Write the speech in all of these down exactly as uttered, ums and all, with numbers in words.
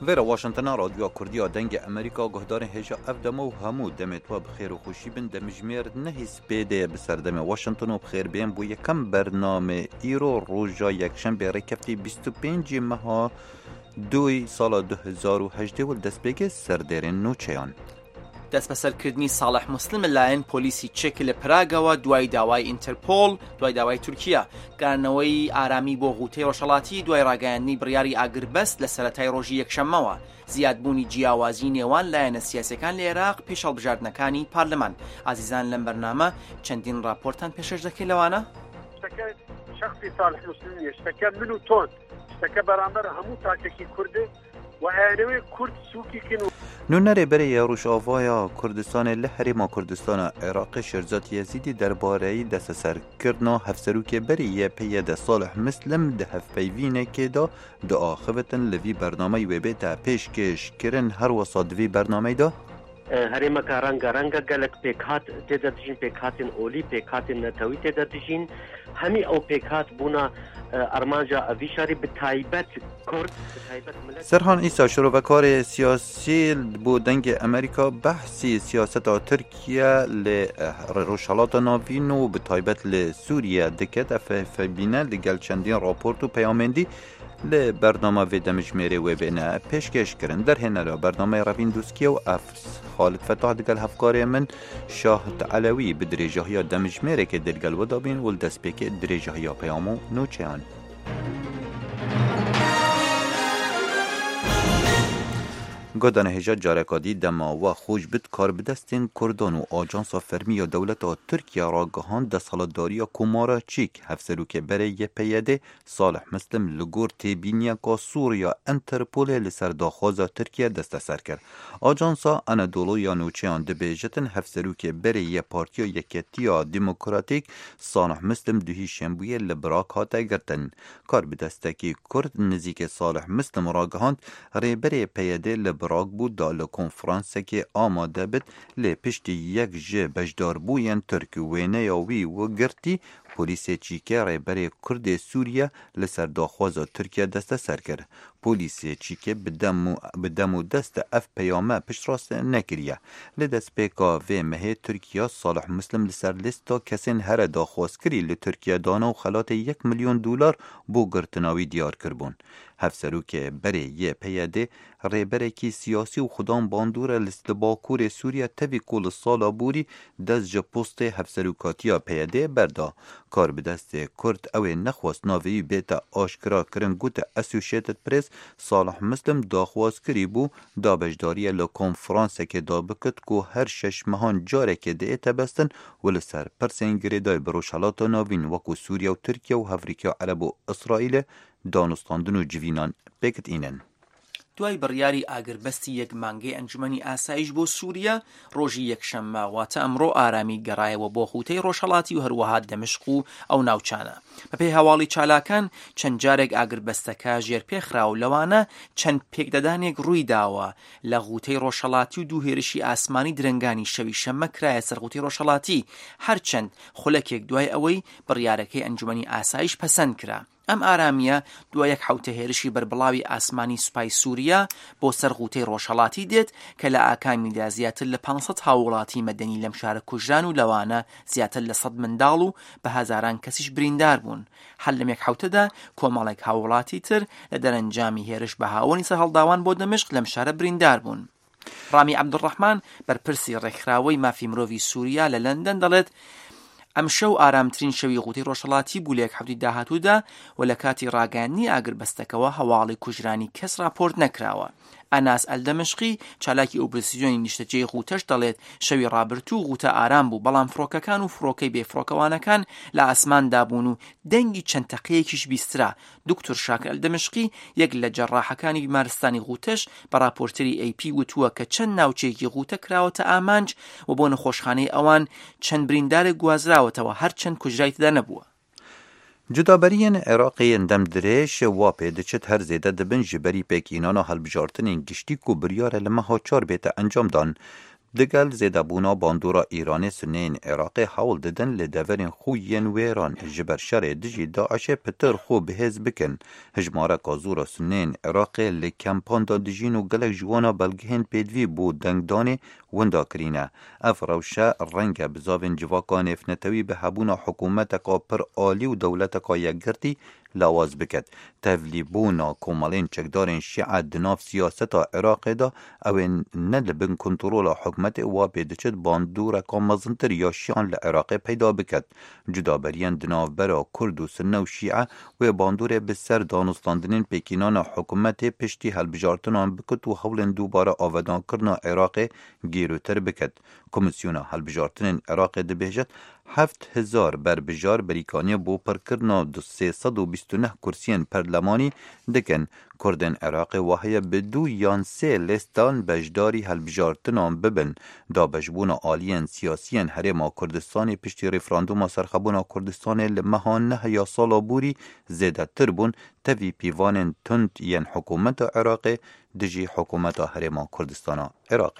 ویرا واشنطن رادیو کردی دنگ امریکا گهدار هجا افدم و همو دمت و بخیر و خوشی بن دمجمیر نهیس پیده بسردم واشنطن و بخیر بین بو یکم برنامه ایرو روژا یکشنبه رکفتی بیست و پنج ماه دوی سال دو هزار و هجده و دست بگه سردرین نوچیان دەست بەسەرکردنی ساڵح موسلم لایەن پۆلیسی چێک لە پراگەوە دوای داوای ئینتەرپۆل دوای داوای تورکیا گارنەوەی ئارامی بۆ غوتەی ڕۆژهەڵاتی دوای ڕاگەیاندنی بڕیاری ئاگربەست لە سەرەتای ڕۆژی یەکشەممەوە زیادبوونی جیاوازی نێوان لایەنە سیاسەکان لە عێراق پێش هەڵبژاردنەکانی پارلەمان ئازیزان لەم بەرنامە چەندین راپۆرتان پێشەش دەکەی لەوانە شتەکە شەخصی ساڵح موسلم نیە شتەکە من و تۆن شتەکە بەرامبەر هەموو تاکێکی کوردێ و ئەیانەوەی کورد سووکی کن و نونره برای یاروش آوایا کردستان لحریم کردستان عراق شرزات یزیدی درباره دست سر کردنا هفسروک برای پید صالح مسلم ده هف پیوینه که دا دعا خوتن لوی برنامه و بیتا پیشکش کرن هر وسط وی برنامه دا هریم کاران گرانگا گلک پیکات تدرجین پیکاتن اولی پیکاتن نتوی تدرجین همی او پیکات بونا ارمانجا اویشاری به تایبت کرد سرحان ایسا شروع و کار سیاسی بو دنگ امریکا بحثی سیاست ترکیه ل روشالات ناوین و به تایبت ل سوریه دکت اف بینه لگل چندین راپورت و پیامندی ل برنامه و دمجمیر و بینه پیشکش کرن در هنر برنامه روین دوسکیه و افس خالد فتاح دگل هفکاری من شاهد علوی به درجه های دمجمیره که دلگل و دابین و دست پیک درجه های پیامو نوچهان گدان هجا جارکادی دما و خوش بد کار بدستین کردان و آجانس فرمی و دولت ترکیه را گهان دست حالداری کمارا چیک هفسروک برای پیاده صالح مسلم لگور تیبینیا که سوریا انترپول لسر داخواز ترکیه دست سر کرد. آجانسا انادولو یا نوچیان دبیجتن هفسروک برای پارتیا یکتیا دموکراتیک صالح مسلم دوهی شنبوی لبراک هاته گرتن. کار بدستکی کرد نزیک صالح مسلم را گهاند ری برای پیاده لبراک براگ بود دال کنفرانس که آماده بد لی پشت یک جه بجدار بوین ترک وینه یاوی و گرتی پولیس چیکه ری برای کرد سوریه لسر داخواز ترکیه دست سر کرد. پولیس چیکه بدم و دست اف پیامه پشت راست نکریه. لدست پیکا و مه ترکیه صالح مسلم لسر لیستا کسین هر داخواز کری لترکیه دانا و خلات یک میلیون دلار بو گرتناوی دیار کربون. هفسروک برای یه پیاده ریبره کی سیاسی و خدام باندور لستباکور سوریه توی کل سالا بوری دست جا پست هفسروکاتیا پیاده بردا. کار به دست کرد او نخواست ناوی بیتا آشکرا کرن گوت اسوشیتد پریس صالح مسلم داخواست کری بو دابجداری لکنفرانس که دابکت کو هر شش مهان جاره که دیتا بستن ول سر پرسین گریدای بروشالات ناوین وکو سوریه و ترکیه و هفریکا عرب و اسرائیل دانستاندن و جوینان بکت اینن. دوای بڕیاری ئاگربەستی یەک مانگەی ئەنجومەنی ئاسایش بۆ سووریا ڕۆژی یەکشەممە واتە ئەمڕۆ ئارامی گەڕایەوە بۆ خوتەی ڕۆژهەڵاتی و هەروەها دەمشق و ئەو ناوچانە. بەپێی هەواڵی چالاکان چەند جارێک ئاگربەستەکە ژێرپێخرا و لەوانە چەند پێکدەدانێک ڕووی داوە لە غوتەی ڕۆژهەڵاتی و دوو هێرشی ئاسمانی درەنگانی شەوی شەممە کرایە سەر غوتەی ڕۆژهەڵاتی هەرچەند خولەکێک دوای ئەوەی بڕیارەکەی ئەنجومەنی ئاسایش پەسەند کرا. ئەم ئارامیە دوای یەک حوتە هێرشی بەربڵاوی ئاسمانی سوپای سووریا بۆ سەر غوتەی ڕۆژهەڵاتی دێت کە لە ئاکامیدا زیاتر لە پانسەد هاوڵاتی مەدەنی لەم شارە کوژران و لەوانە زیاتر لە سەد منداڵ و بە هەزاران کەسیش بریندار بوون. هەر لەم یەک حوتەدا کۆمەڵێک هاوڵاتی تر لە دەرەنجامی هێرش بە هاوڵی سەر هەڵداوان بۆ دەمشق لەم شارە بریندار بوون. ڕامی عەبدوڕەحمان بەرپرسی ڕێکخراوەی مافی مرۆڤی سووریا لە لەندەن دەڵێت ئەم شەو ئارامترین شەوی غوتەی ڕۆژهەڵاتی بوو لە یەک حوتی داهاتوودا و لە کاتی ڕاگەیاندنی ئاگربەستەکەوە هەواڵی کوژرانی کەس راپۆرت نەکراوە. ئەناس ئەلدەمشقی چالاکی ئۆپۆزیسیۆنی نیشتەجێی غوتەش دەڵێت شەوی ڕابردوو غوتە ئارام بوو بەڵام فڕۆکەکان و فڕۆکەی بێفڕۆکەوانەکان لە ئاسماندا بوون و دەنگی چەند تەقەیەکیش بیسترا. دکتۆر شاکر ئەلدەمشقی یەک لە جەڕاحەکانی بیمارستانی غوتەش بە راپۆرتەری ئەی پی وتووە کە چەند ناوچەیەکی غوتە کراوەتە ئامانج و بۆ نەخۆشخانەی ئەوان چەند بریندارێک گوازراوەتەوە هەرچەند کوژرای تدا نەبووە. جدابرین عراقی دم درش و پیدچت هر زیده دبن جبری پکینان و هلبجارتن گشتی کو بریار لمها چار بیت انجام دان دگل زیده بونا باندورا ایران سنین عراق حول ددن لدورین خوین ویران جبر شر دجی داعش پتر خو بهز بکن هجماره کازورا سنین عراق لکمپان دا دجین و گلک جوانا بلگهن پیدوی بو دنگدان وندا کرینه اف روشه رنگ بزاوین جواکان افنتوی به هبونا حکومت کا پر آلی و دولت کا یکگرتی لاواز بکد تفلیبونا کومالین چکدارین شیعه دناف سیاستا عراق دا او ندبن کنترول حکمت و پیدچد باندور کامزنتر یا شیعان لعراق پیدا بکد جدا برین دناف برا کرد و سنه و شیعه و باندور بسر دانستاندنین پیکینان حکومت پشتی هلبجارتنان بکد و حولن دوباره آودان کرنا عراق گیروتر بکد کمیسیون هلبجارتنین عراق دبهجت هفت هزار بربجار بریکانی بو پرکرنا دو سیصد و بیست و نه کرسین پرلمانی دکن کردن عراق وحی بدو یان سه لستان بجداری هلبجارتنان ببن دا بجبون آلین سیاسین هرما کردستان پشتی ریفراندوم سرخبون کردستان لمهان نه یا سالا بوری زیده تربون توی پیوان تند ین حکومت عراق دجی حکومت هرما کردستان عراق.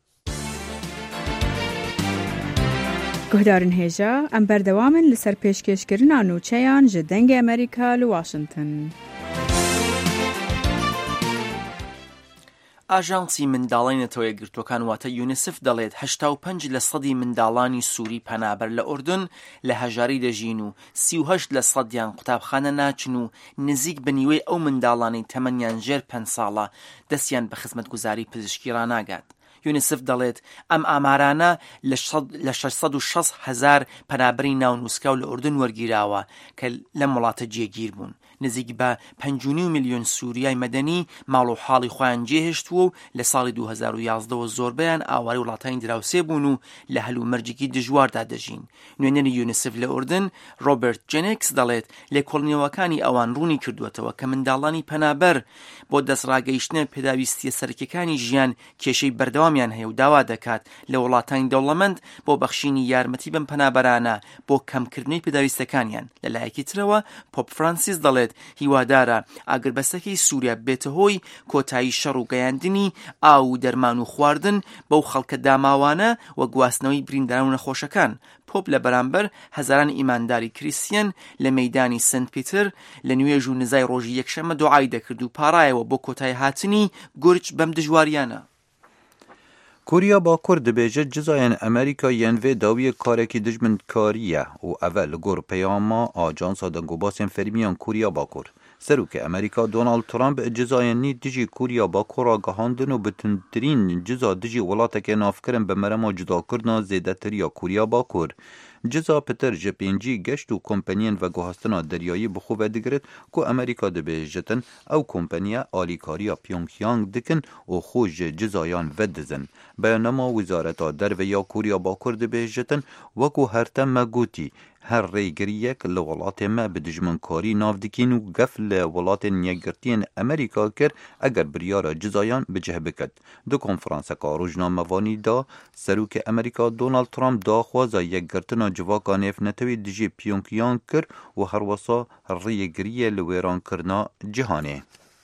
گهدارن هیجا ام بردوامن لسر پیشکشکرنا نوچیان جدنگ امریکا لواشنطن. ئاژانسی منداڵی نەتەوە یەکگرتووەکان واتە یونیسف دەڵێت هەشتا و پەنج لە سەدی منداڵانی سووری پەنابەر لە ئوردن لە هەژاری دەژین و سی و هەشت لە سەدیان قوتابخانە ناچن و نزیک بە نیوەی ئەو منداڵانی تەمەنیان ژێر پەنج ساڵە دەستیان بە خزمەتگوزاری پزیشکی ڕاناگات. یونیسف دەڵێت ئەم ئامارانە لە شەشسەد و شەش هەزار پەنابەری ناونووسکاو لە ئوردن وەرگیراوە کە لەم وڵاتە جێگیر بوون. نزیک بە پەنج و نیو میلیۆن سووریای مەدەنی ماڵ و حاڵی خۆیان جێهێشتووە و لە ساڵی دوو هەزار و یازدەوە زۆربەیان ئاواری وڵاتانی دراوسێ بوون و لە هەلومەرجێکی دژواردا دەژین. نوێنەری یونیسف لە ئوردن ڕۆبرت جێنکس دەڵێت لێکۆڵینەوەکانی ئەوان ڕوونی کردووەتەوە کە منداڵانی پەنابەر بۆ دەستڕاگەیشتنە پێداویستیە سەرەکیەکانی ژیان کێشەی بەردەوامیان هەیە و داوا دەکات لە وڵاتانی دەوڵەمەند بۆ بەخشینی یارمەتی بەم پەنابەرانە بۆ کەمکردنی پێداویستەکانیان. لەلایەکی ترەوە پۆپ فرانسیس دەڵێت هیوادارە ئاگربەستەکەی سووریا بێتە هۆی کۆتایی شەڕ و گەیاندنی ئاو و دەرمان و خواردن بەو خەڵکە داماوانە و گواستنەوەی برینداران و نەخۆشەکان. پۆپ لە بەرامبەر هەزاران ئیمانداری کریستیان لە مەیدانی سنت پیتر لە نوێژ و نزای ڕۆژی یەکشەمە دوعای دەکرد و پاڕایەوە بۆ کۆتایی هاتنی گورج بەم دژواریانە. کوریا باکوور دبیجه جزایان امریکا ینوی داوی کارکی دجمن کاریه و اول گور پیاما آجانسا دنگوباسین فرمیان کوریا باکوور. سروک امریکا دونالد ترامپ جزایانی دجی کوریا باکوور آگاهاندن و بتندرین جزا دجی ولاتک نافکرن به مرما جدا کردن زیده تریا کوریا باکوور. جزا پتر جپینجی گشت و کمپانیان و گوهستنا دریایی بخوب دگرد که امریکا دبیجتن او کمپانیا آلیکاریا پیونگیانگ دکن و خوش جزایان ودزن. بیانما وزارت در و یا کوریا باکوور دبیجتن وکو هرتم مگوتی هر ریگریک لولات ما به دجمنکاری ناف دکین و گفل ولات نیگرتین امریکا کر اگر بریار جزایان بجه بکد. دو کنفرانس کا روزنامه‌وانی دا سروک امریکا دونالد ترامپ دا خوازا یگرتنا جواکان افنتوی دجی پیونگیانگ کر و هر وسا ریگری لویران کرنا جهانه.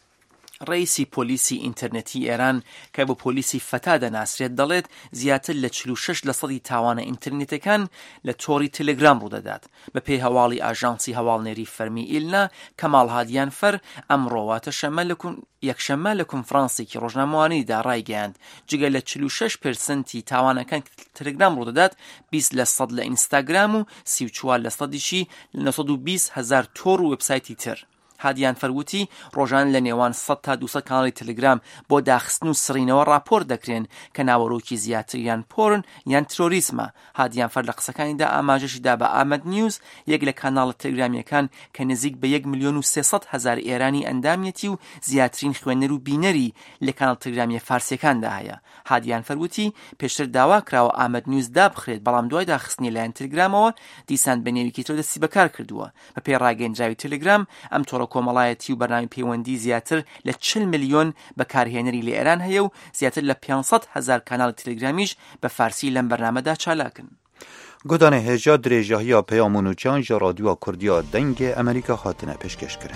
ڕئیسی پۆلیسی ئینتەرنێتی ئێران کە بە پۆلیسی فەتا دەناسرێت دەڵێت زیاتر لە چل و شەش لە سەدی تاوانە ئینتەرنێتەکان لە تۆڕی تەلەگرام ڕوودەدات. بە پێی هەواڵی ئاژانسی هەواڵنێری فەرمی ئیلنا کەماڵ هادیان فەر ئەمڕۆواتە شەمە لە یەکشەممە لە کنفرانسێکی ڕۆژنامەوانیدا ڕایگەیاند جگە لە چل و شەش پێرسەنتی تاوانەکان تەلەگرام ڕوودەدات بیست لە سەد لە ئینستاگرام و سی و چوار لە سەدیشی لە نۆ سەد و بیست هەزار تۆڕ و وێبسایتی تر. هادیان فەرگوتی ڕۆژان لە نێوان سەد تا دووسەد کاناڵی تەلەگرام بۆ داخستن و سڕینەوە راپۆرت دەکرێن کە ناوەڕۆکی زیاتر یان پۆرن یان ترۆریسمە. هادیان فەر لە قسەکانیدا ئاماژەشیدا بە ئامەد نیوز یەک لە کاناڵە تەلەگرامیەکان کە نزیک بە یەک ملیۆن و سێسەد هەزار ئێرانی ئەندامەتی و زیاترین خوێنەر و بینەری لە کاناڵ تەلەگرامیە فارسیەکاندا هەیە. هادیان فەرگوتی پێشتر داوا کراوە ئامەد نیوز دابخرێت بەڵام دوای داخستنی لایەن تەلەگرامەوە دیسان بە نێویکی تۆ دەستی بەکار کردووە. بە پێی ڕاگەیەنراوی تەلەگرام ئەم تۆڕە کۆمەڵایەتی و بەرنامی پەیوەندی زیاتر لە چل ملیۆن بەکارهێنەری لە ئێران هەیە و زیاتر لە پێنجسەد هەزار کاناڵی تەلەگرامیش بە فارسی لەم بەرنامەدا چالاکن. گودان هێژا درێژەهیا پەیامونوچیان ژە رادیۆ کوردیا دەنگێ ئەمریکا هاتنە پێشکەشکردن.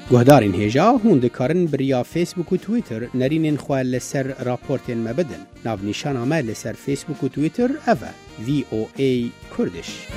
گهدارین هیجا هون دکارن بریا فیسبوک و تویتر نرینین خواه لسر راپورتین مبدن. ناو نیشان آمه لسر فیسبوک و تویتر اوه وی او ای کردش.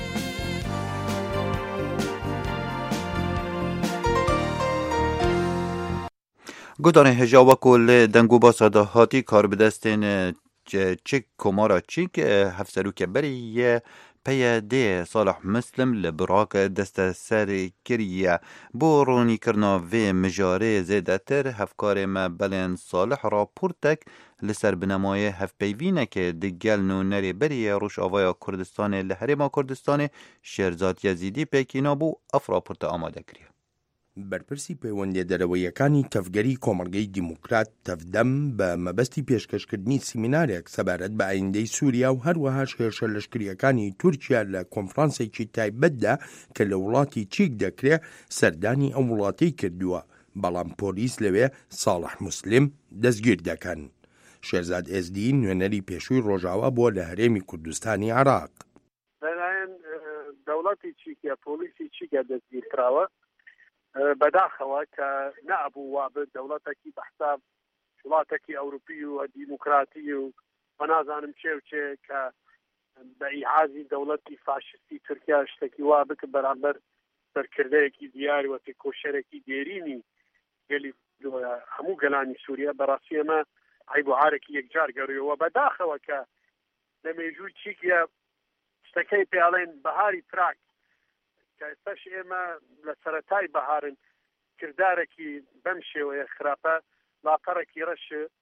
گودان هجا وکل دنگو با صداحاتی کار بدستین چک کمارا چیک هفسرو که بری پیاده صالح مسلم لبراک دست سر کریه بورونی کرنا و مجاره زیده تر هفکار ما بلین صالح راپورتک لسر بنمای هف پیوینه که دگل نو نری بری روش آوایا کردستان لحرما کردستان شیرزاد یزیدی پیکینا بو اف راپورت آماده کریه. بەرپرسی پەیوەندی دەرەوەیەکانی تەفگەری کۆمەڵگەی دیموکرات تەفدەم بە مەبەستی پێشکەشکردنی سیمینارێک سەبارەت بە ئایندەی سووریا و هەروەها هێرشە لەشکریەکانی تورکیا لە کۆنفرانسێکی تایبەتدا کە لە وڵاتی چیک دەکرێت سەردانی ئەم وڵاتەی کردووە، بەڵام پۆلیس لەوێ ساڵح موسلم دەستگیر دەکەن. شێرزاد ئێزدی نوێنەری پێشووی ڕۆژاوا بووە لە هەرێمی کوردستانی عێراق. بەلایەن دەوڵەتی چیکە پۆلیسی چیکە دەستگیر کراوە بەداخەوە کە نەبوو وابێت دەوڵەتێکی بەحساب وڵاتێکی ئەوروپی و دیموکراتی و بەنازانم چێ و چێ کە بە ئیعازی دەوڵەتی فاشستی تورکیا شتێکی وا بکە بەرامبەر سەرکردەیەکی دیاری وەتی کۆشەرێکی دێرینی گەلی هەموو گەلانی سووریا بەڕاستی ئەمە عیب و عارێکی یەکجار گەڕیەوە بەداخەوە کە لە مێژووی چیکە شتەکەی پێڵێن بەهاری پراک کە ئێستاش ئێمە لە سەرەتای بەهارن کردارێکی بەم شێوەیە خراپە لاپەڕێکی ڕەش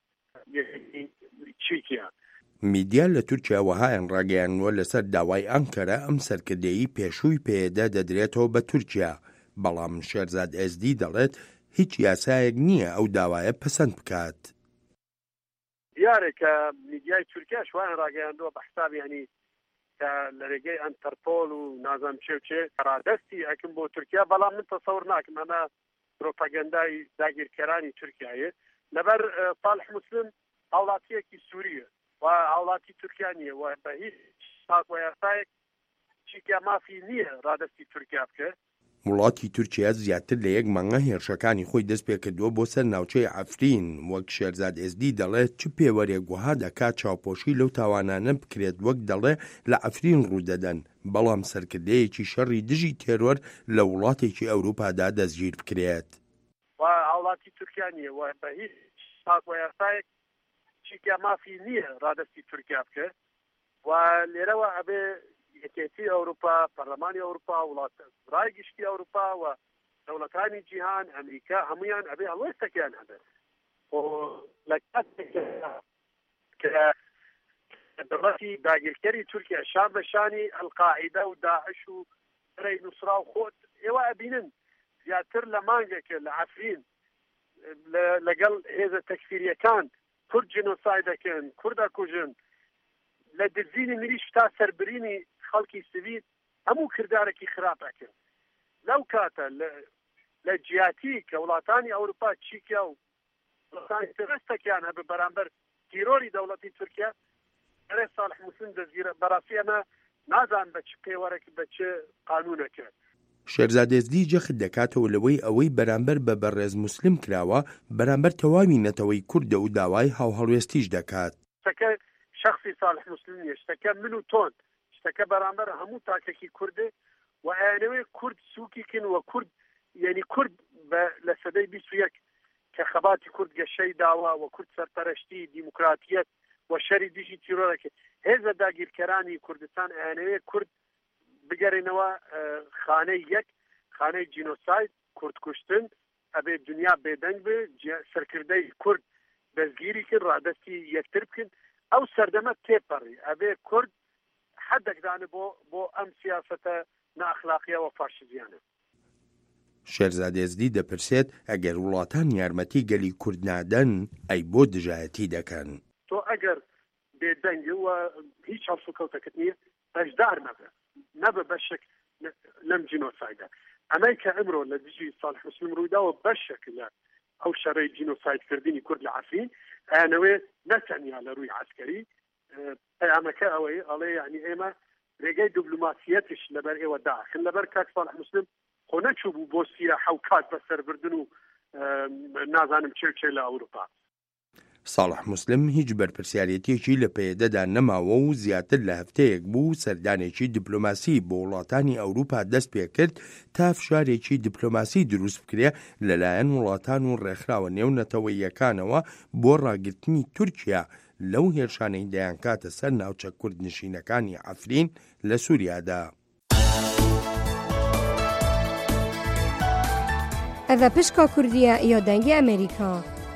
چیکە. میدیا لە تورکیا وەهایان ڕاگەیاندووە لەسەر داوای ئەنکەرە ئەم سەرکردەیی پێشووی پێدا دەدرێتەوە بە تورکیا، بەڵام شێرزاد ئێزدی دەڵێت هیچ یاسایەک نییە ئەو داوایە پەسەند بکات. دیارێکە میدیای تورکیا شوایان ڕاگەیاندووە بە حساب یعنی کە لە ڕێگەی ئەنتەرپۆل و نازانم چێ و چێ ڕادەستی ئەکەم بۆ تورکیا، بەڵام من تەسەور ناکەم ئەمە پرۆپاگەندای داگیرکەرانی تورکیایە لەبەر صالح مسلم هاوڵاتیەکی سووریە و هاوڵاتی تورکیا نییە و بە هیچ ساق و یاسایەک چیکە مافی نییە ڕادەستی تورکیا بکە. وڵاتی تورکیا زیاتر لە یەک مانگە هێرشەکانی خۆی دەست پێ کردووە بۆ سەر ناوچەی عەفرین، وەک شێرزاد ئێزدی دەڵێت چ پێوەرێک وەها دەکات چاوپۆشی لەو تاوانانە بکرێت وەک دەڵێ لە عەفرین ڕوودەدەن، بەڵام سەرکردەیەکی شەڕی دژی تێرۆر لە وڵاتێکی ئەوروپادا دەستگیر بکرێت. و هاوڵاتی تورکیا نییە و بە هیچ ساق و یاسایەک چیکە مافی نییە ڕادەستی تورکیا بکە و لێرەوە ئەبێ یەکێتی ئەوروپا، پەرلەمانی ئەوروپا، وڵات ڕای گشتی ئەوروپا و دەوڵەتانی جیهان ئەمریکا هەمویان ئەبێ هەڵوێستەکیان هەبێت لە کاتێکدا کە دەوڵەتی داگیرکەری تورکیا شان بە شانی ئەلقاعیدە و داعش و بەرەی نوسرا و خۆت ئێوە ئەبینن زیاتر لە مانگێکە لە عەفرین لەگەڵ هێزە تەکفیریەکان کورد جنۆساید دەکەن، کورد دەکوژن، لە دزینی مریش تا سەربرینی خەڵکی سیڤیل هەموو کردارێکی خراپەکەن. لەو کاتە لە جیاتی کە وڵاتانی ئەوروپا چیکە و وڵاتانی ترستێکیان هەبێ بەرامبەر تیرۆری دەوڵەتی تورکیا ئەرێ ساڵح موسلم دەستگیرە بەڕاستی ئەمە نازان بە چ پێوەرێک بە چ قانونەکە. شێرزاد ئێزدی جەخت دەکاتەوە لەوەی ئەوەی بەرامبەر بە بەڕێز موسلم کراوە بەرامبەر تەواوی نەتەوەی کوردە و داوای هاوهەڵوێستیش دەکات. شتەکە شخصی صالح مسلم نیە، شتەکە من و تۆن، شتەکە بەرامبەر هەموو تاکێکی کوردێ و ئەیانەوەی کورد سووکیکن و کورد یعنی کورد لە سەدەی بیست و یەک کە خەباتی کورد گەشەی داوا و کورد سەرپەرشتی دیموکراتیەت و شەری دیژی تیرۆرەکە هێزە داگیرکەرانی کوردستان ئەیانەوەی کورد بگەڕێنەوە خانەی یەک، خانەی جینۆساید، کورد کوشتن، ئەبێ دنیا بێدەنگ بێ، سەرکردەی کورد دەستگیری کرد، ڕادەستی یەکتر بکەن، ئەو سەردەمە تێپەڕی ئەبێ کورد حەدێکدانە بۆ بۆ ئەم سیاسەتە نائەخلاقیە و فاشیزیانە. شێرزاد ئێزدی دەپرسێت ئەگەر وڵاتان یارمەتی گەلی کورد نادەن ئەی بۆ دژایەتی دەکەن. تۆ ئەگەر بێدەنگ و هیچ هەڵسوکەوتەکەت نییە بەشدار نەبە نەبە بەشێک لەم جینۆسایدە. ئەمەی کە ئەمڕۆ لە دژی صالح مسلم ڕوویداوە بەشێک لە ئەو شەڕەی جینۆسایدکردنی کورد لە عەفرین ئەیانەوێ نەتەنیا لە ڕووی عەسکەری پەیامەکە ئەوەیە ئەڵێ یعنی ئێمە ڕێگەی دیبلۆماسیەتیش لەبەر ئێوە داخن لەبەر کات صالح مسلم خۆ نەچوو بوو بۆ سیە حەو کات بەسەربردن و نازانم چێ چێ لە ئەوروپا. ساڵح موسلم هیچ بەرپرسیارەتێکی لە پێدەدا نەماوە و زیاتر لە هەفتەیەک بوو سەردانێکی دیپلۆماسی بۆ وڵاتانی ئەوروپا دەست پێ کرد تا فشارێکی دیپلۆماسی دروست بکرێ لەلایەن وڵاتان و ڕێکخراوە نێو نەتەوەییەکانەوە بۆ ڕاگررتنی تورکیا لەو هێرشانەی دەیانکاتە سەر ناوچە کوردنشینەکانی عەفرین لە سووریادا. ئەڤە پشکا کوردیە یا دەنگی ئەمریکا.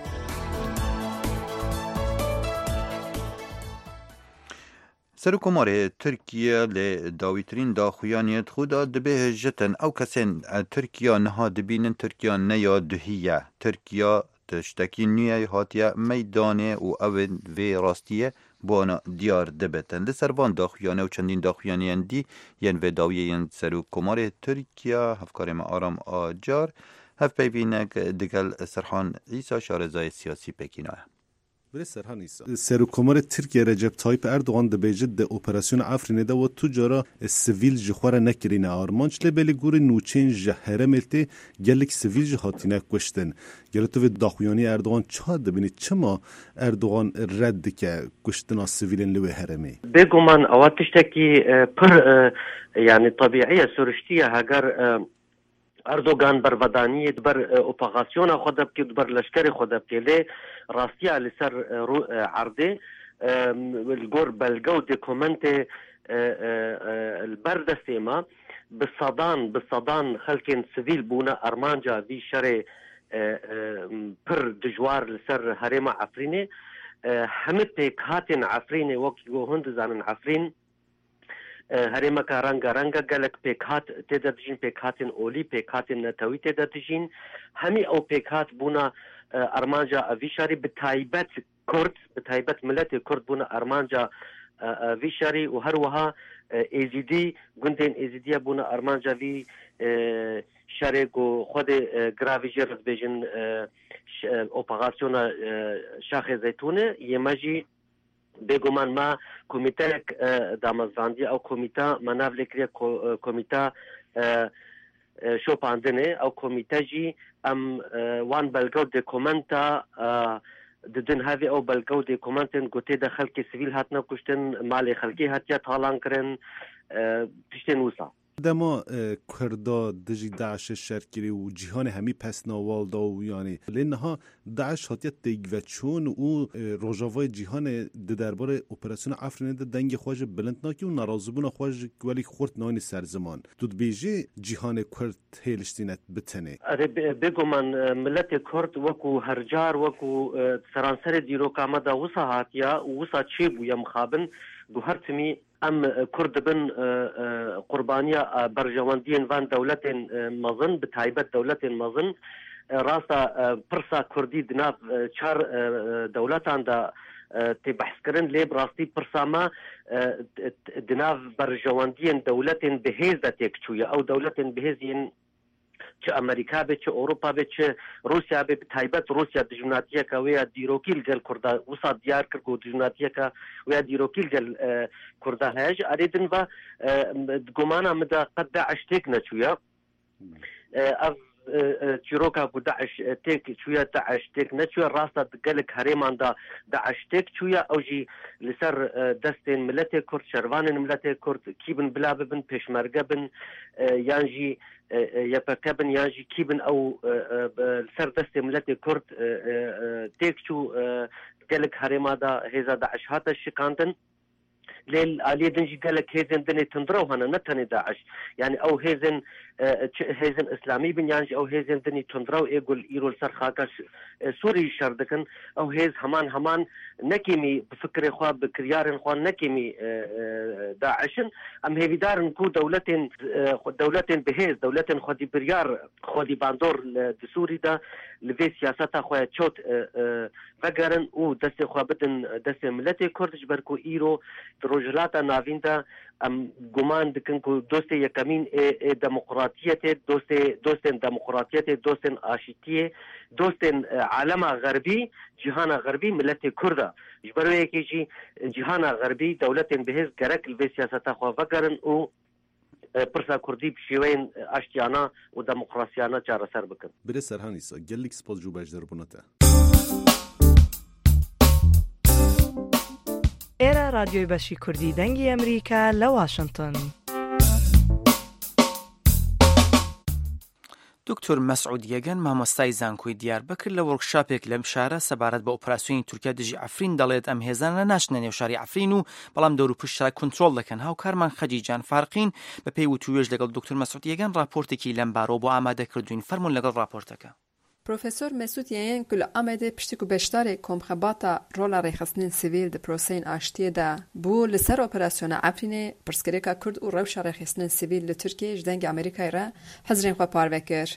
سەرۆکۆمارê Tirkiye lê dawîtirîn daxuyaniyê xwe dibêjin ew kesên Tirkiya niha dibînin Tirkiya neya duhî ye. Tirkiya tiştekî nû ye hatiye meydanê û ew vê rastiyê bona diyar dibitin. Li ser van daxuyanê û çendîn daxuyaniyên dî yên vê dawiyê yên Serokkomarê Tirkiya hevkarê me Aram Acar hevpeyvînek digel Serhan İsa şarêzayê siyasî Pekînê ye. سروکمار ترکیه رجب تایپ اردوغان دبیجه ده اپراسیون عفرینه ده و تجارا سویل جخواره نکرینه آرمانچ لبلی گوری نوچین جهره ملتی گلک سویل جهاتینه کشتن گلتو و داخویانی اردوغان چه دبینی چما اردوغان رد که کشتن سویلن لوی هرمی بگو من اواتشتکی پر یعنی طبیعیه سرشتیه هگر اردوغان برودانی دبر اپاغاسیون خود بکی دبر لشکر خود بکی لی راستیه لسر عرضه الگور بلگو دکومنت البردسته ما بصدان بصدان خلقین سویل بونا ارمانجا وی شر پر دجوار لسر هرم عفرینه همه پیکاتین عفرینه وقتی گو هند زانن عفرین هرما کا رنگ رنگ گلک پیکات تدرجین پیکاتن اولی پیکاتن نتوی تدرجین همی او پیکات بونا ارمانجا ویشاری بتایبت کرد بتایبت ملت کرد بونا ارمانجا ویشاری و هر وها ایزیدی گندین ایزیدی بونا ارمانجا وی شارگو خود گراویجر بیجن اپراسیون شاخ زیتونه یماجی بگومان ما کمیته دامزاندی او کمیته مناف لکری کمیته شوپاندنه او کمیته جی ام وان بلگو دکومنتا ددن هاوی او بلگو دکومنتن گوته ده خلق سویل هاتنا کشتن مال خلقی هاتیا تالان کرن پشتن وسا دما کردا دجی داعش شرکری و جهان همی پس نوال دا و یعنی لنها داعش هاتیت دیگ چون و روجاوای جهان درباره اپراسیون عفرینه ده دنگ خواج بلندناکی و نرازبون خواج ولی خورد نانی سرزمان دود بیجی جهان کرد هیلشتینت بتنه اره بگو من ملت کرد وکو هرجار وکو سرانسر دیرو کامه دا وسا هاتیا و وسا چی بو یا مخابن گو هر تمی ام کرد بن قربانية برجواندين فان دولة مظن بتايبة دولة مظن راسا برسا كردي دناف چار دولة عند تبحث كرن ليب راستي برسا ما دناف برجواندين دولة بهيز داتيك شوية او دولة بهيزين چه امریکا به چه اروپا به چه روسیا به تایبت روسیا د جمهوریت کا ویا دیروکیل گل کردا وسا دیار کر کو د جمهوریت کا ویا دیروکیل گل کردا هاج اریدن و گمانا مدا قد عشتك نشويا اف تشيروكا قدعش تيك شويه تعش تيك نشويا راسا قالك هريمان دا دعش تيك شويه اوجي لسر دستين ملتي كرد شروان ملتي كرد كيبن بلابن بيشمرقه بن يانجي يبكبن يانجي كيبن او لسر دستين ملتي كرد تيك شو قالك هريما دا هيزا دعش هاتا شكاندن ليل علي دنجي قالك هيزن دني تندرو هنا نتني داعش يعني او هيزن هيزن اسلامي بن يانجي او هيزن دني تندرو يقول يرول سر خاكش سوري شردكن او هيز همان همان نكيمي بفكر اخوا بكريار اخوا نكيمي داعشن ام هي دار نكو دولتين دولتين بهيز دولتين خدي بريار خدي باندور دسوري دا لفي سياسات اخوا تشوت فقرن او دست اخوا بدن دست ملتي كردش بركو ايرو روجلاتا نافيندا ام گمان دکن کو دوست یکمین دموکراتیت دوست دوست دموکراتیت دوست آشتیه دوست عالم غربی جهان غربی ملت کرد جبروی کی جی جهان غربی دولت بهز گرک الوی سیاست خو فکرن او پرسا کوردی بشیوین اشتیانا و دموکراسیانا چارەسەر بکەن. برێ سەرهانیسا gelek spas جوو بەش دەربوونەتە. ئێرە رادیۆی بەشی کوردی دەنگی ئەمریکا لە واشنگتن. دکتۆر مەسعود یەگەن مامۆستای زانکۆی دیاربەکر لە وەرکشاپێک لەم شارە سەبارەت بە ئۆپراسیۆنی تورکیا دژی عەفرین دەڵێت ئەم هێزانە ناشنە نێو شاری عەفرین و بەڵام دەور و پشت کنترۆل دەکەن. هاوکارمان خەجیجان فارقین بە پێی وتووێژ لەگەڵ دکتۆر مەسعود یەگەن راپۆرتێکی لەم بارەوە بۆ ئامادەکردوین. فەرموون لەگەڵ راپۆرتەکە. پروفسور مسعود یەگەن کل ئامادە پشتێک و بەشدارێک کۆمخەباتە ڕۆڵە ڕێخستنین سیڤیل دە پرۆسەین ئاشتیەدا بوو لەسەر ئۆپراسیۆنە عەفرینێ پرسکرێکا کورد و ڕەوشە ڕێخستنین سیڤیل لە تورکیە ji dengê Amerîkayê re hezrên xwe parve kir.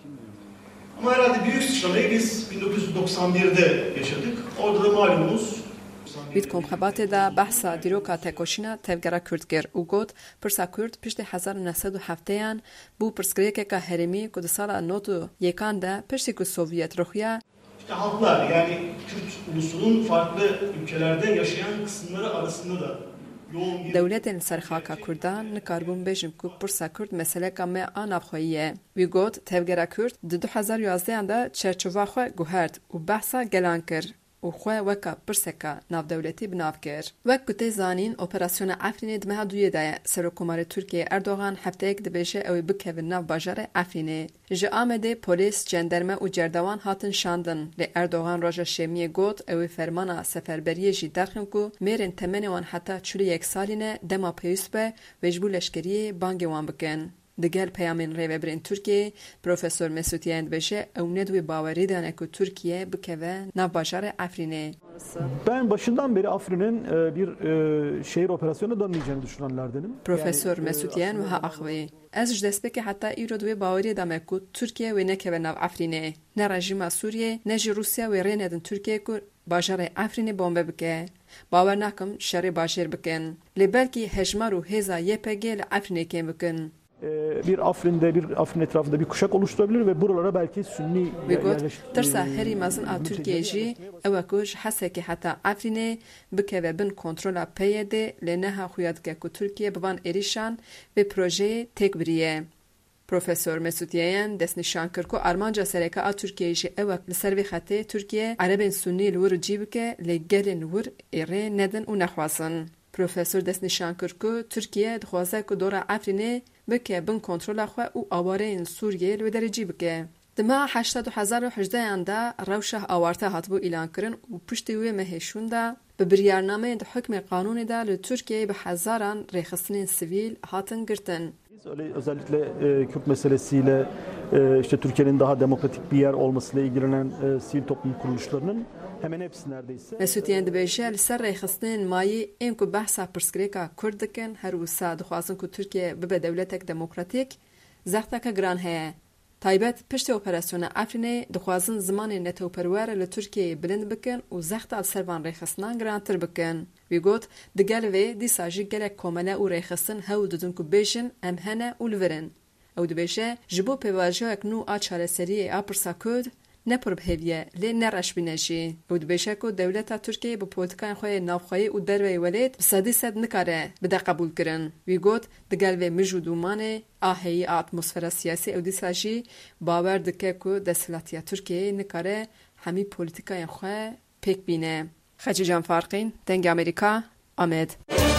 Ama herhalde büyük sıçramayı biz bin dokuz yüz doksan bir'de yaşadık. Orada da malumunuz Vît komxebatê de behsa dîroka tekoşîna tevgera Kurd kir û got pirsa Kurd piştî hezar û neh sed û hefteyan bû pirsgirêkeka herêmî ku di sala nod û yêkan de piştî ku Sovyet rûxiya işte halklar yani Kürt ulusunun farklı ülkelerde yaşayan kısımları arasında da Dewletên serxaka Kurdan nikarbûn bêjin ku pirsa Kurd meseleka me a navxweyî ye. Wî got tevgera Kurd di du hezar û yazdeyan de çerçeva xwe guhert û behsa gelan kir û xwe weka pirseka navdewletî binav kir. Wek ku tê zanîn, operasyona Efrînê di meha duyê de ye. Serokkomarê Tirkiye Erdogan hefteyek dibêje ew ê bikevin nav bajarê Efrînê. Ji Amedê polîs, cenderme û cerdewan hatin şandin. Lê Erdogan roja şêmiyê got ew ê fermana seferberiyê jî derxin ku mêrên temenê wan heta çûlî yek salî ne dema pêwîst be wê ji bo leşkeriyê bangê wan bikin. Digel peyamên rêveberên Tirkiyê, Profesör Mesut Yegin dibêje ew ne dibê bawerî dane ku Tirkiye bikeve nav bajarê Efrînê. Ben başından beri Afrin'in bir e, şehir operasyonuna dönmeyeceğini düşünenlerdenim. Profesör yani, Mesut Yegin ve ha axwê. Ez ji destpêkê heta îro dibê bawerî dame ku Tirkiye wê nekeve nav Efrînê. Ne rejima Sûriyê ne jî Rusya wê rê nedin Tirkiye ku bajarê Efrînê bombe bike. Bawer nakim şerê bajêr bikin. Lê belkî hejmar û hêza Y P G li Efrînê kêm bikin. Bir Afrin'de bir Afrin etrafında bir kuşak oluşturabilir ve buralara belki Sünni yerleşik. Tirsa herî mezin a Tirkiye jî ew ku ji hesekê heta Efrînê bikeve bin kontrola P Y D lê neha xuya dike ku Tirkiye bi van êrîşan vê projeyê têk biriye. Profesör Mesut Yegin destnîşan kir ku armanca sereka a Tirkiyeyê jî ew li ser vê xetê Tirkiye erebên Sunnî li wir cî bike lê gelên wir êrê nedin û nexwazin. Profesör destnîşan kir ku Tirkiye dixwaze ku dora Efrînê bike bin kontrola xwe û awareyên Sûriyê li wê derê cî bike. Di meha heştad û hezar û hejdeyan de rewşa awarte hatibû îlankirin û piştî wê mehêşûn de bi biryarnameyên di hukmê qanûnê de li Tirkiyeyê bi hezaran rêxistinên sivîl hatin girtin. Özellikle e, Kürt meselesiyle e, işte Türkiye'nin daha demokratik bir yer olmasıyla ilgilenen e, sivil toplum kuruluşlarının hemen hepsi neredeyse. Mesut Yegin dibêje li ser rêxistinên mayî ên ku behsa pirsgirêka Kurd dikin her wisa dixwazin ku Tirkiye bibe dewletek demokratîk zexteke giran heye. Taybet piştî operasyona Efrînê dixwazin zimanê netewperwer li Tirkiyeyê bilind bikin û zexta li ser van rêxistinan girantir bikin. Wî got di gel vê dîsa jî gelek komele û rêxistin hewl didin ku bêjin em hene û li virin. Ew dibêje ji bo pêvajiyek nû a çareseriyê a pirsa Kurd ne pir bihêviye lê ne reşbîne jî. Ew dibêje ku dewleta Tirkiyê bi polîtikayên xwe yê navxweyî û derveyê welêt bi sedî sed nikare bide qebûl kirin. Wî got di gel vê mij û dûmanê a heyî a atmosfera siyasî ew dîsa jî bawer dike ku desthilatîya Tirkiyeyê nikare hemî polîtikayên xwe pêk bîne. Xecican Farqîn, Dengê Amerîka, Amed.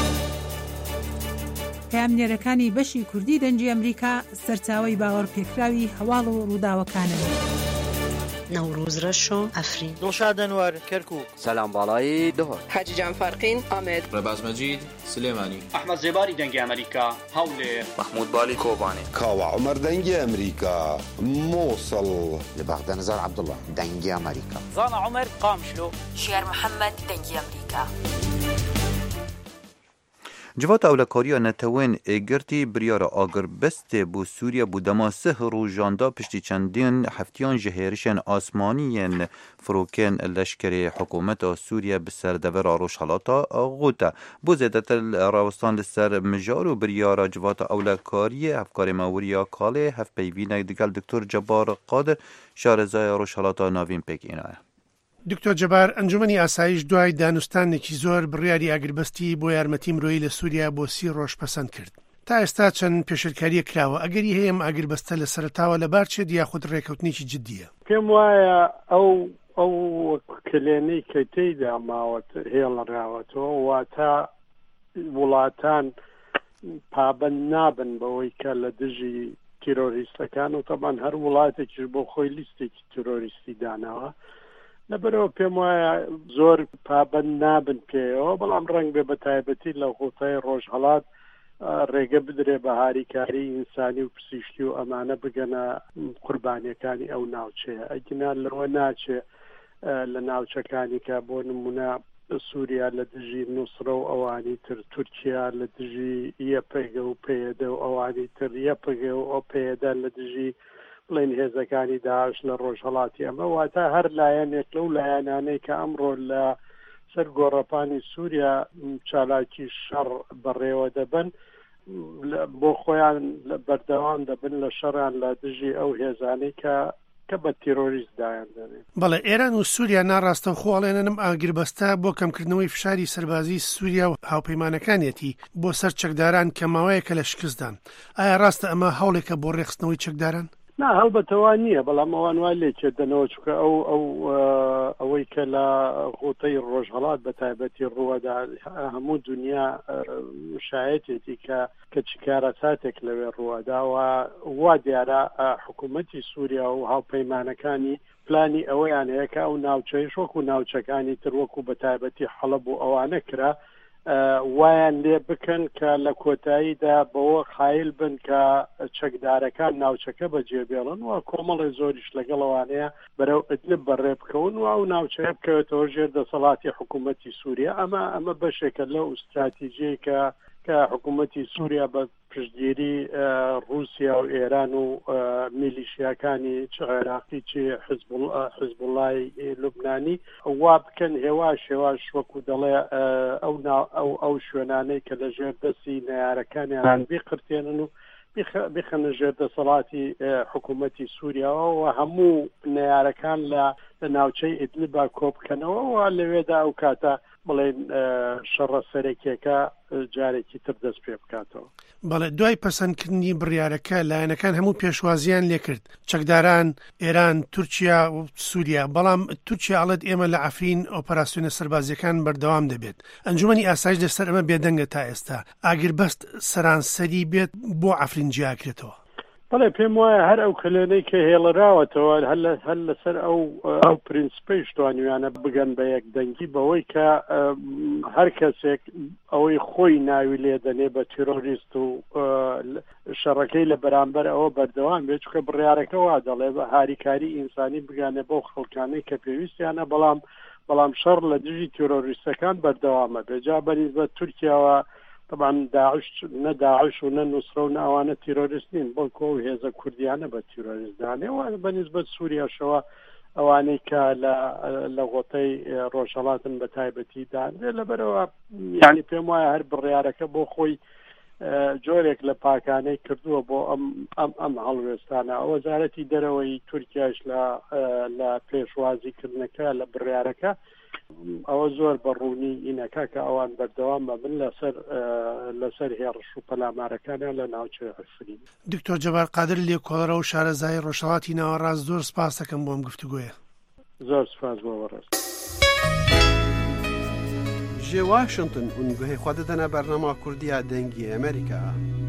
پامنێرەکانی بەشی کوردی دەنگی ئەمریکا سەرچاوەی باوەڕپێکراوی هەواڵ و ڕووداوەکانن. نوروز رشو افرین دڵشاد ئەنوەر کەرکووک سەلام باڵایی دهۆر حەجیجان فارقین ئامێد ڕێباز مەجید سلێمانی ئەحمەد زێباری دەنگی ئەمریکا هەولێر محمود بالی کۆبانێ کاوە عومەر دەنگی ئەمریکا مووسڵ لە بەغدە نەزار عەبدوڵڵا دەنگی ئەمریکا زانا عومەر قامشلۆ شێر محەممەد دەنگی ئەمریکا Civata Ewlekariya Netewên Êgirtî biryara agirbestê bû Sûriye bû dema sih rojan da piştî çendîn heftiyan ji hêrişên asmanîyên firokên leşkerê hikûmeta Sûriye bi ser devera Rojhilata got e. Bû zêdetir rawestan li ser mijar û biryara Civata Ewlekariyê hevkarê Mewriya Kalê hevpeyvînek digel Diktor Cebar Qadir şarêzaya Rojhilata navîn pêkîne. دکتۆر جەبار ئەنجومەنی ئاسایش دوای دانوستانێکی زۆر بڕیاری ئاگربەستی بۆ یارمەتی مرۆیی لە سووریا بۆ سی ڕۆژ پەسەند کرد. تا ئێستا چەند پێشرکاریە کراوە ئەگەری هەیە ئەم ئاگربەستە لە سەرتاوە لەبار چێت یاخود ڕێکەوتنێکی جددیە؟ پێم وایە ئەو ئەو کلێنەی کە تێیدا ماوەت هێڵەراوەتەوە واتە وڵاتان پابەند نابن بەوەی کە لە دژی تیرۆریستەکان و تەمان هەر وڵاتێکیش بۆ خۆی لیستێکی تیرۆریستی داناوە لەبەرەوە پێم وایە زۆر پابەند نابن پێەوە بەڵام ڕەنگ بێ بە تایبەتی لە غوتای ڕۆژهەڵات ڕێگە بدرێ بە هاریکاری ئینسانی و پزیشکی و ئەمانە بگەنە قوربانیەکانی ئەو ناوچەیە ئەگینا لەوە ناچێ لە ناوچەکانی کە بۆ نمونە سووریا لە دژی نووسرە و ئەوانی تر تورکیا لە دژی یەپەگە و پێدە و ئەوانی تر یەپەگە و ئەو پێدە لە دژی بڵێن هێزەکانی داعش لە ڕۆژهەڵاتی ئەمە واتە هەر لایەنێک لەو لایەنانەی کە ئەمڕۆ لە سەر گۆڕەپانی سووریا چالاکی شەڕ بەڕێوە دەبن بۆ خۆیان بەردەوام دەبن لە شەڕیان لە دژی ئەو هێزانەی کە کە بە تیرۆریست دایان دەنێت. بەڵێ ئێران و سووریا ناڕاستە و خۆڵێنم ئاگربەستە بۆ کەمکردنەوەی فشاری سەربازی سووریا و هاوپەیمانەکانیەتی بۆ سەر چەکداران کە ماوەیەکە لە شکستدان. ئایا ڕاستە ئەمە هەوڵێکە بۆ ڕێخستنەوەی چەکداران؟ نا هەڵبەتەوە نییە بەڵام ئەوان وای لێکێ دەنەوە چکە ئەو ئەو ئەوەی کە لە غوتەی ڕۆژهەڵات بە تایبەتی ڕووەدا هەموو دنیا شایەتێتی کە کە چیکارە ساتێک لەوێ ڕووەداوە وا دیارە حکوومەتی سووریا و هاوپەیمانەکانی پلانی ئەوەیان هەیە کە ئەو ناوچەی شۆک و ناوچەکانی تر وەکو بە تایبەتی حەڵەب و ئەوانە کرا وایان لێ بکەن کە لە کۆتاییدا بەوە خایل بن کە چەکدارەکان ناوچەکە بەجێبێڵن و کۆمەڵی زۆریش لەگەڵەوانەیە بەرەو ئیدلب بەڕێ بکەون و ئەو ناوچەیە بکەوێتەوە ژێر دەسەڵاتی حکوومەتی سووریا ئەمە ئەمە بەشێکە لەو ئستراتیژیە کە کە حکوومەتی سووریا بە پشتگیری رووسیا و ئێران و میلیشیاکانی چ عێراقی چی حزبوڵای لوبنانی وا بکەن هێواش هێواش وەکو دەڵێ ئەو ئەو شوێنانەی کە لە ژێر دەستی نەیارەکانیان بیقرتێنن و بخەنە ژێر دەسەڵاتی حکوومەتی سووریاوە و هەموو نەیارەکان لە لە ناوچەی ئیدلبا کۆبکەنەوە و لەوێدا ئەو کاتە بڵێن شەڕە سەرەکیەکە جارێکی تر دەست پێ بکاتەوە. بەڵێ دوای پەسەندکردنی بڕیارەکە لایەنەکان هەموو پێشوازیان لێکرد چەکداران ئێران تورکیا و سووریا بەڵام تورکیا ئەڵێت ئێمە لە ئەفرین ئۆپەراسیۆنە سەربازیەکان بەردەوام دەبێت. ئەنجومەنی ئاسایش لەسەر ئەمە بێدەنگە تا ئێستا ئاگربەست سەرانسەری بێت بۆ ئەفرین جیاکرێتەوە. بەڵێ پێم وایە هەر ئەو کلێنەی کە هێڵەراوەتەوە هەر لەسەر ئەو ئەو پرینسپەی شتوانیوانە بگەن بە یەکدەنگی بەوەی کە هەر کەسێک ئەوەی خۆی ناوی لێ دەنێ بە تیرۆریست و شەڕەکەی لە بەرامبەر ئەوە بەردەوام بێت چکە بڕیارەکە وا دەڵێ بە هاریکاری ئینسانی بگانێ بۆ خەڵکانەی کە پێویستیانە بەڵام بەڵام شەڕ لە دژی تیرۆریستەکان بەردەوامە بێجا بەنسبەت تورکیاوە طبعا داعش نە داعش و نە نووسرە و ناوانە تیرۆریست نین بەڵکو ئەو هێزە کوردیانە بە تیرۆریست دانێ و بەنسبەت سووریاشەوە ئەوانەی کە لە غۆتەی ڕۆژهەڵاتن بە تایبەتی دانێ لەبەرەوە یعنی پێم وایە هەر بڕیارەکە بۆ خۆی جۆرێک لە پاکانەی کردووە بۆ ئەم ئەم ئەم هەڵوێستانە ئەو وەزارەتی دەرەوەی تورکیاش لە لە پێشوازیکردنەکە لە بڕیارەکە ئەوە زۆر بەڕوونی ئینەکە کە ئەوان بەردەوام بن لەسەر لەسەر هێڕش و پەلامارەکانیان لە ناوچەی ئەفرین. دکتۆر جەبار قادر لێکۆڵەرە و شارەزای ڕۆژهەڵاتی ناوەڕاست زۆر سپاس دەکەم بۆم گفتوگۆیە. زۆر سپاس بۆ ڕاست. ji Washington hûn guhê xwe didine bernama Kurdiya dengê Amerîka.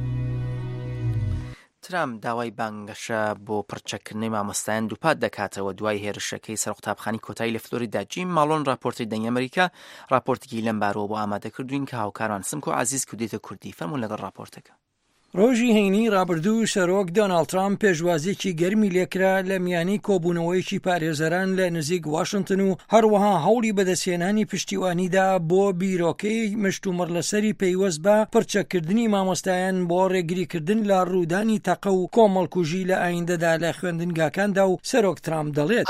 ترامپ داوای بانگەشە بۆ پڕچەکردنەوەی مامۆستایان دووپات دەکاتەوە دوای هێرشەکەی سەر قوتابخانی کۆتایی لە فلۆریدا. جیم ماڵۆن راپۆرتی دەنگی ئەمریکا راپۆرتێکی لەم بارەوە بۆ ئامادەکردوین کە هاوکاران سمکۆ عەزیز کودێتە کوردی فەرموون لەگەڵ راپۆرتەکە. ڕۆژی هەینی ڕابردوو سەرۆک دۆناڵد ترامپ پێشوازیێکی گەرمی لێکرا لە میانی کۆبوونەوەیکی پارێزەران لە نزیک واشنگتن و هەروەها هەوڵی بەدەستهێنانی پشتیوانیدا بۆ بیرۆکەی مشتومڕ لەسەری پەیوەست بە پڕچەکردنی مامۆستایان بۆ ڕێگریکردن لە ڕوودانی تەقە و کۆمەڵکوژی لە ئایندەدا لە خوێندنگاکاندا و سەرۆک ترامپ دەڵێت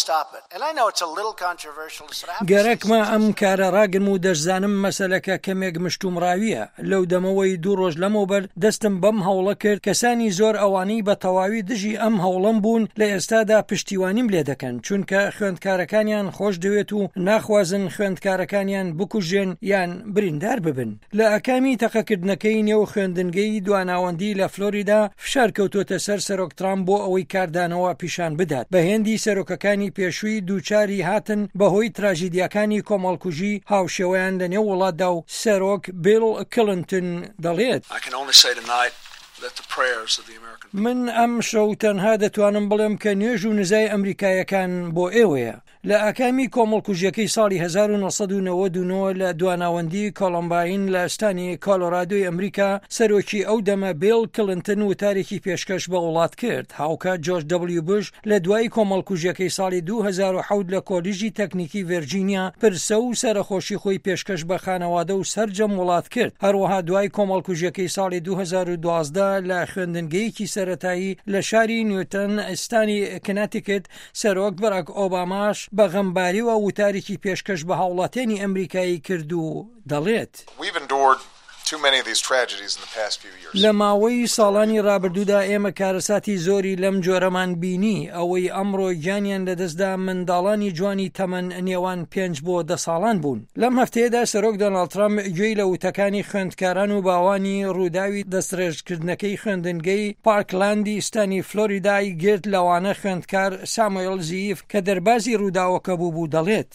گەرەکمە ئەم کارە ڕاگرم و دەشزانم مەسەلەکە کەمێک مشتومڕاویە لەو دەمەوەی دوو ڕۆژ لەمەوبەر دەستم دەستم بەم هەوڵە کرد کەسانی زۆر ئەوانەی بە تەواوی دژی ئەم هەوڵم بوون لە ئێستادا پشتیوانیم لێ دەکەن چونکە خوێندکارەکانیان خۆش دەوێت و ناخوازن خوێندکارەکانیان بکوژێن یان بریندار ببن. لە ئەکامی تەقەکردنەکەی نێو خوێندنگەی دواناوەندی لە فلۆریدا فشار کەوتۆتە سەر سەرۆک ترامپ بۆ ئەوەی کاردانەوە پیشان بدات. بە هێندی سەرۆکەکانی پێشووی دووچاری هاتن بەهۆی تراژیدیەکانی کۆمەڵکوژی هاوشێوەیان لە نێو وڵاتدا و سەرۆک بیل کلنتن دەڵێت من ئەم شەو تەنها دەتوانم بڵێم کە نوێژ و نزای ئەمریکایەکان بۆ ئێوەیە. لە ئاکامی کۆمەڵکوژیەکەی ساڵی هەزار و نۆسەد و نەوەد و نۆ لە دواناوەندی کۆلۆمباین لە ئەستانی کۆلۆرادۆی ئەمریکا سەرۆکی ئەو دەمە بیل کلنتن وتارێکی پێشکەش بە وڵات کرد. هاوکە جۆرج دەبلیو بوش لە دوای کۆمەڵکوژیەکەی ساڵی دوو هەزار و حەوت لە کۆلیژی تەکنیکی ڤێرجینیا پرسە و سەرخۆشی خۆی پێشکەش بە خانەوادە و سەرجەم وڵات کرد. هەروەها دوای کۆمەڵکوژیەکەی ساڵی دوو هەزار و دوازدە لە خوێندنگەیەکی سەرەتایی لە شاری نیوتن ئەستانی کناتیکت سەرۆک باراک ئۆباماش بە غەمباری و وتارێکی پێشکەش بە هاوڵاتیانی ئەمریکایی کرد و دەڵێت لە ماوەی ساڵانی ڕابردوودا ئێمە کارەساتی زۆری لەم جۆرەمان بینی ئەوەی ئەمڕۆ گیانیان لەدەستدا منداڵانی جوانی تەمەن نێوان پێنج بۆ دە ساڵان بوون. لەم هەفتەیەدا سەرۆک دۆناڵد ترامپ گوێی لە وتەکانی خوێندکاران و باوانی ڕووداوی دەستڕێژکردنەکەی خوێندنگەی پارکلاندی ستانی فلۆریدای گرت لەوانە خوێندکار ساموئێل زیف کە دەربازی ڕووداوەکە بوو بوو دەڵێت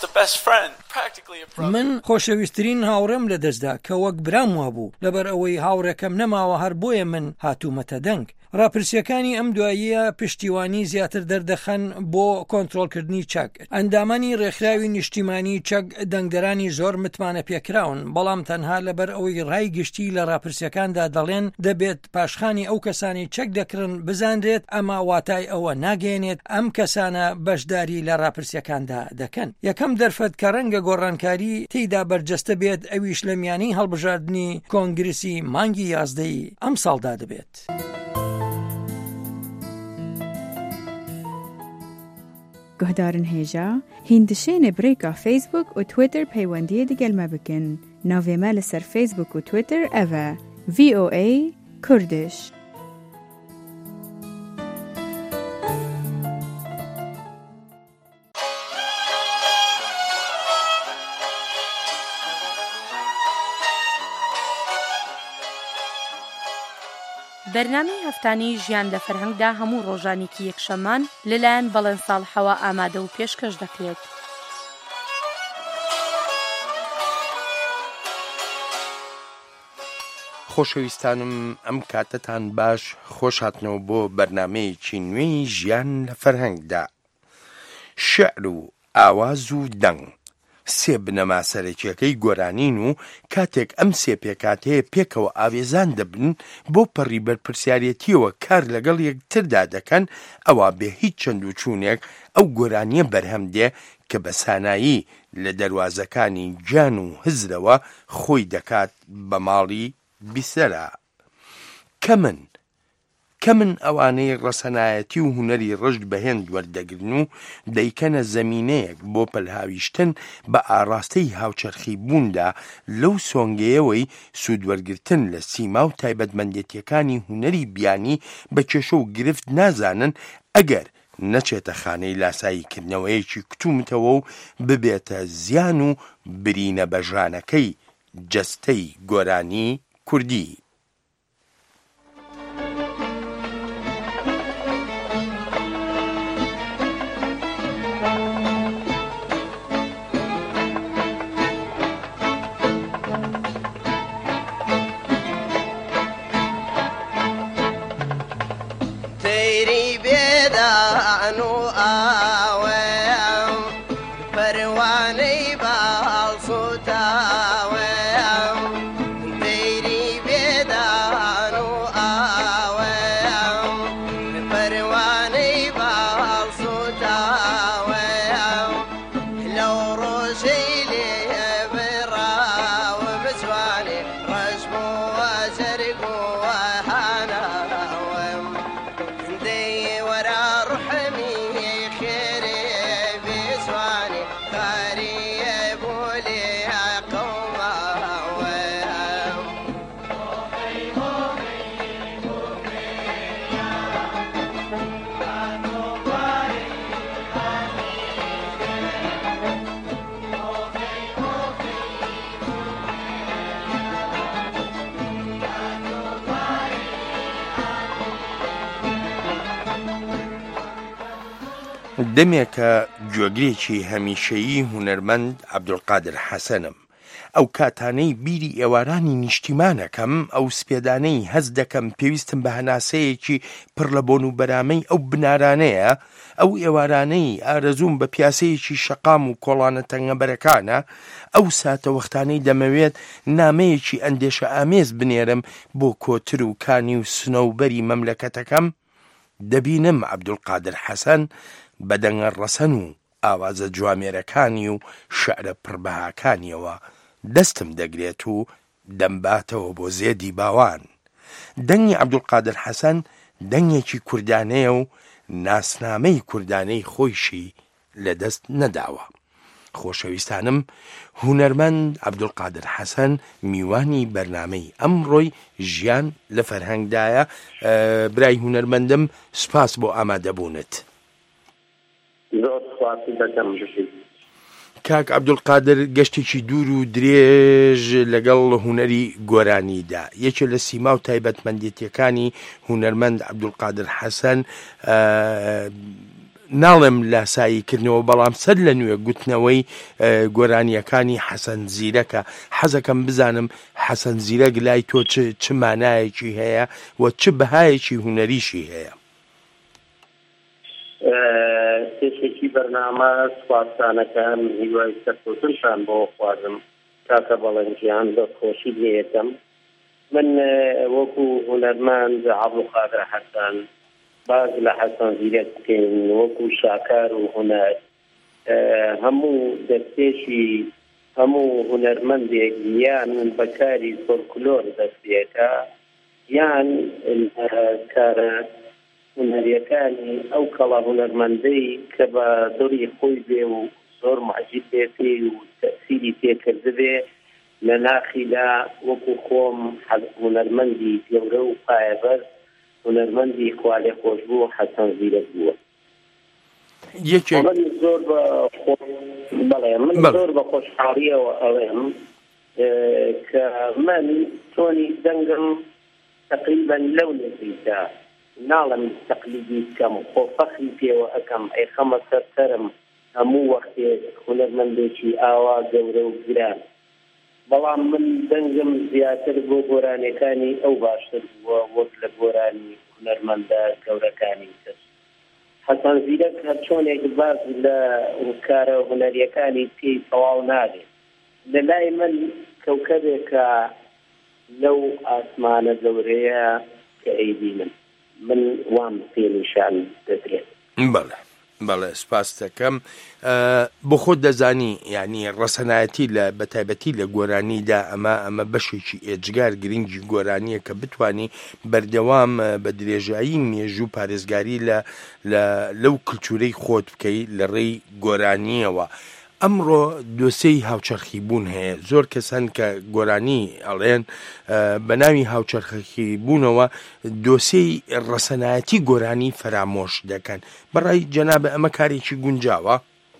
من خۆشەویستترین هاوڕێم لەدەستدا کە وەک برام وابوو لەبەر ئەوەی هاوڕێکەم نەماوە هەر بۆیە من هاتوومەتە دەنگ. راپرسیەکانی ئەم دواییە پشتیوانی زیاتر دەردەخەن بۆ کۆنتڕۆلکردنی چەک. ئەندامانی ڕێکخراوی نیشتیمانی چەک دەنگدەرانی زۆر متمانە پێکراون بەڵام تەنها لەبەر ئەوەی ڕای گشتی لە راپرسیەکاندا دەڵێن دەبێت پاشخانی ئەو کەسانی چەک دەکرن بزانرێت ئەمە واتای ئەوە ناگەێنێت ئەم کەسانە بەشداری لە راپرسیەکاندا دەکەن. یەکەم دەرفەت کە ڕەنگە گۆڕانکاری تێیدا بەرجەستە بێت ئەویش لە میانی هەڵبژاردننی کۆنگرسی مانگی یازدەی ئەم ساڵدا دەبێت. گهدارن هێژا هیندشێنە برێکا فیسبوک و تویتر پەیوەندیە دیگەلمە بکەن. ناوێمە لەسەر فیسبوک و تویتر ئەڤە ڤی ئۆ ئەی کوردش. بەرنامەی هەفتانەی ژیان لە فەرهەنگدا هەموو ڕۆژانێکی یەکشەمان لەلایەن بەڵێن ساڵحەوە ئامادە و پێشکەش دەکرێت. خۆشەویستانم ئەم کاتتان باش خۆش هاتنەوە بۆ بەرنامەیەکی نوێی ژیان لە فەرهەنگدا. شعر و ئاواز و دەنگ سێ بنەما سەرەکیەکەی گۆرانین و کاتێک ئەم سێ پێکاتەیە پێکەوە ئاوێزان دەبن بۆ پەڕی بەرپرسیارەتیەوە کار لەگەڵ یەکتردا دەکەن ئەوە بێ هیچ چەند و چوونێک ئەو گۆرانیە بەرهەم دێ کە بە سانایی لە دەواازەکانی گیان و هزرەوە خۆی دەکات بە ماڵی بیسەرە. کە من کە من ئەوانەی ڕەسەنایەتی و هوەری ڕشت بەهێند وەردەگرن و دەیکەنە زەمینەیەک بۆ پەلهاویشتن بە ئاراستەی هاوچەرخی بووندا لەو سۆنگەیەوەی سوودوەرگرتن لە سیما و تایبەتمەندێتیەکانی هوەری بیانی بە کێشە و گرفت نازانن ئەگەر نەچێتە خانەی لاساییکردنەوەیەکی کتومتەوە و ببێتە زیان و برینە بەژانەکەی جەستەی گۆرانی کوردی. Baby دەمێکە گوێگرێکی هەمیشەیی هونەرمەند عەبدولقادر حەسەنم. ئەو کاتانەی بیری ئێوارانی نیشتیمانەکەم ئەو سپێدانەی هەز دەکەم پێویستم بە هەناسەیەکی پڕ لە بۆن و بەرامەی ئەو بنارانەیە، ئەو ئێوارانەی ئارەزوم بە پیاسەیەکی شەقام و کۆڵانە تەنگەبەرەکانە، ئەو ساتە وەختانەی دەمەوێت نامەیەکی ئەندێشە ئامێز بنێرم بۆ کۆتر و کانی و سنەوبەری مەملەکەتەکەم، دەبینم عەبدولقادر حەسەن بەدەنگە ڕەسەن و ئاوازە جوامێرەکانی و شەعرە پڕبەهاکانیەوە دەستم دەگرێت و دەمباتەوە بۆ زێدی باوان. دەنگی عەبدولقادر حەسەن دەنگێکی کوردانەیە و ناسنامەی کوردانەی خۆیشی لەدەست نەداوە. خۆشەویستانم، هونەرمەند عەبدولقادر حەسەن میوانی بەرنامەی ئەمڕۆی ژیان لە فەرهەنگدایە. برای هونەرمەندم سوپاس بۆ ئامادەبوونت. کاک عەبدولقادر گەشتێکی دوور و درێژ لەگەڵ هونەری گۆرانیدا، یەکێ لە سیما و تایبەتمەندێتیەکانی هونەرمەند عەبدولقادر حەسەن ناڵێم لاساییکردنەوە، بەڵام سەر لە نوێ گوتنەوەی گۆرانیەکانی حەسەن زیرەکە. حەزەکەم بزانم حەسەن زیرەک لای تۆ چ مانایەکی هەیە و چ بەهایەکی هونەریشی هەیە؟ پێشێکی بەرنامە سوپاسانەکەم هیوای سەرکەوتنتان بۆ خوازم کاکە بەڵەنجیان بە خۆشی لێیەکەم. من وەکو هونەرمەند عەبدولقادر حەسەن باز لە حەسەن زیرەک بکەین، وەکو شاکار و هونەر هەموو دەستێشی هەموو هونەرمەندێک یان بەکاری فۆلکلۆر دەستێکە یان کارە هونەریەکانی ئەو کەڵە هونەرمەندەی کە بە دڵی خۆی بێ و زۆر معجب بێ پێی و تەسیری پێکردبێ لە ناخیدا وەکو خۆم هونەرمەندی گەورە و پایەبەر هونەرمەندی خوالێ خۆش بوو حەسەن زیرەک بووە. من زۆر بە بەڵێ من زۆر بە خۆشحاڵیەوە ئەڵێم کە من تۆنی دەنگم تقریبا لەو نزیکە ناڵم تەقلیدی بکەم، خۆفەخری پێوە ئەەکەم، ئەی خەمە سەرسەرم هەموو وەختێک هونەرمەندێکی ئاوا گەورە و گران، بەڵام من دەنگم زیاتر بۆ گۆرانیەکانی ئەو باشتر بووە وەک لە گۆرانی هونەرمەندە گەورەکانی تر. حەسەن زیرەک هەر چۆنێک باز لە کارە هونەریەکانی پێی تەواو نابێت. لە لای من کەوکەبێکە لەو ئاسمانە گەورەیە کە ئەیبینم، من وام پێ نیشان دەدرێت. بەڵێ بەڵێ سپاس دەکەم. بۆ خۆت دەزانی یعنی ڕەسەنایەتی لە بەتایبەتی لە گۆرانیدا ئەمە ئەمە بەشێکی ئێجگار گرنگی گۆرانیە کە بتوانی بەردەوام بە درێژایی مێژوو پارێزگاری لە لەو کلتورەی خۆت بکەی لە ڕێی گۆرانیەوە. ئەمڕۆ دۆسەی هاوچەرخی بوون هەیە، زۆر کەسان کە گۆرانی ئەڵێن بە ناوی هاوچەرخی بوونەوە دۆسەی ڕەسەنایەتی گۆرانی فەرامۆش دەکەن. بەڕای جەنابە ئەمە کارێکی گونجاوە؟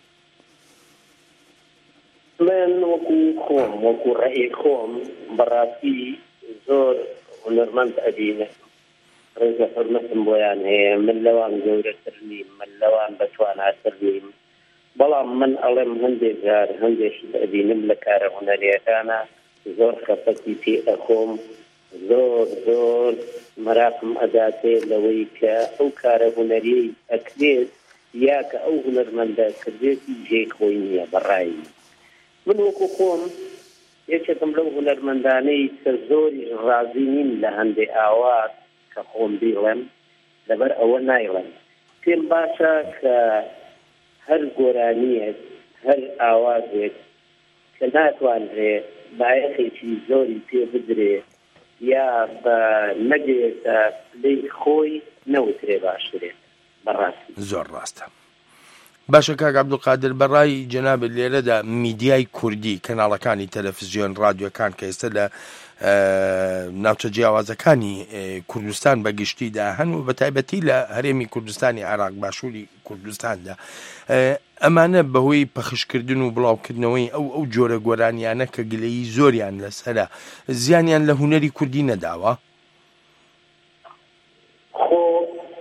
من وەکو خۆم وەکو ڕێی خۆم بەڕاستی زۆر هونەرمەند ئەبینە، ڕێزە حورمەتم بۆیان هەیە، من لەوان گەورەتر نیم، من لەوان بەتواناتر نیم، بەڵام من ئەڵێم هەندێک جار هەندێک ئەبینم لە کارە هونەریەکانە زۆر خەفەتی پێ ئەخۆم، زۆر زۆر مەراقم ئەداتێ لەوەی کە ئەو کارە هونەریەی ئەکرێت یا کە ئەو هونەرمەندە کردێتی جێی خۆی نییە. بەڕایی من وەکو خۆم یەکێکم لەو هونەرمەندانەی کە زۆری ڕازی نین لە هەندێک ئاوات کە خۆم بیڵێم، لەبەر ئەوە نایڵێم، پێم باشە کە هەر گۆرانیەک هەر ئاوازێک کە ناتوانرێ بایەخێکی زۆری پێ بدرێ یا بە نەگرێتە لەی خۆی نەوترێ باشترێت. بەڕاستی زۆر ڕاستە. باشە کاک عەبدولقادر، بەڕای جەناب لێرەدا میدیای کوردی کەناڵەکانی تەلەڤیزیۆن ڕادیۆکان کە ئێستا لە ناوچە جیاوازەکانی کوردستان بەگشتیدا هەن و بەتایبەتی لە هەرێمی کوردستانی عێراق باشووری کوردستاندا، ئەمانە بەهۆی پەخشکردن و بڵاوکردنەوەی ئەو ئەو جۆرە گۆرانیانە کە گلەیی زۆریان لەسەرە زیانیان لە هونەری کوردی نەداوە؟ خۆ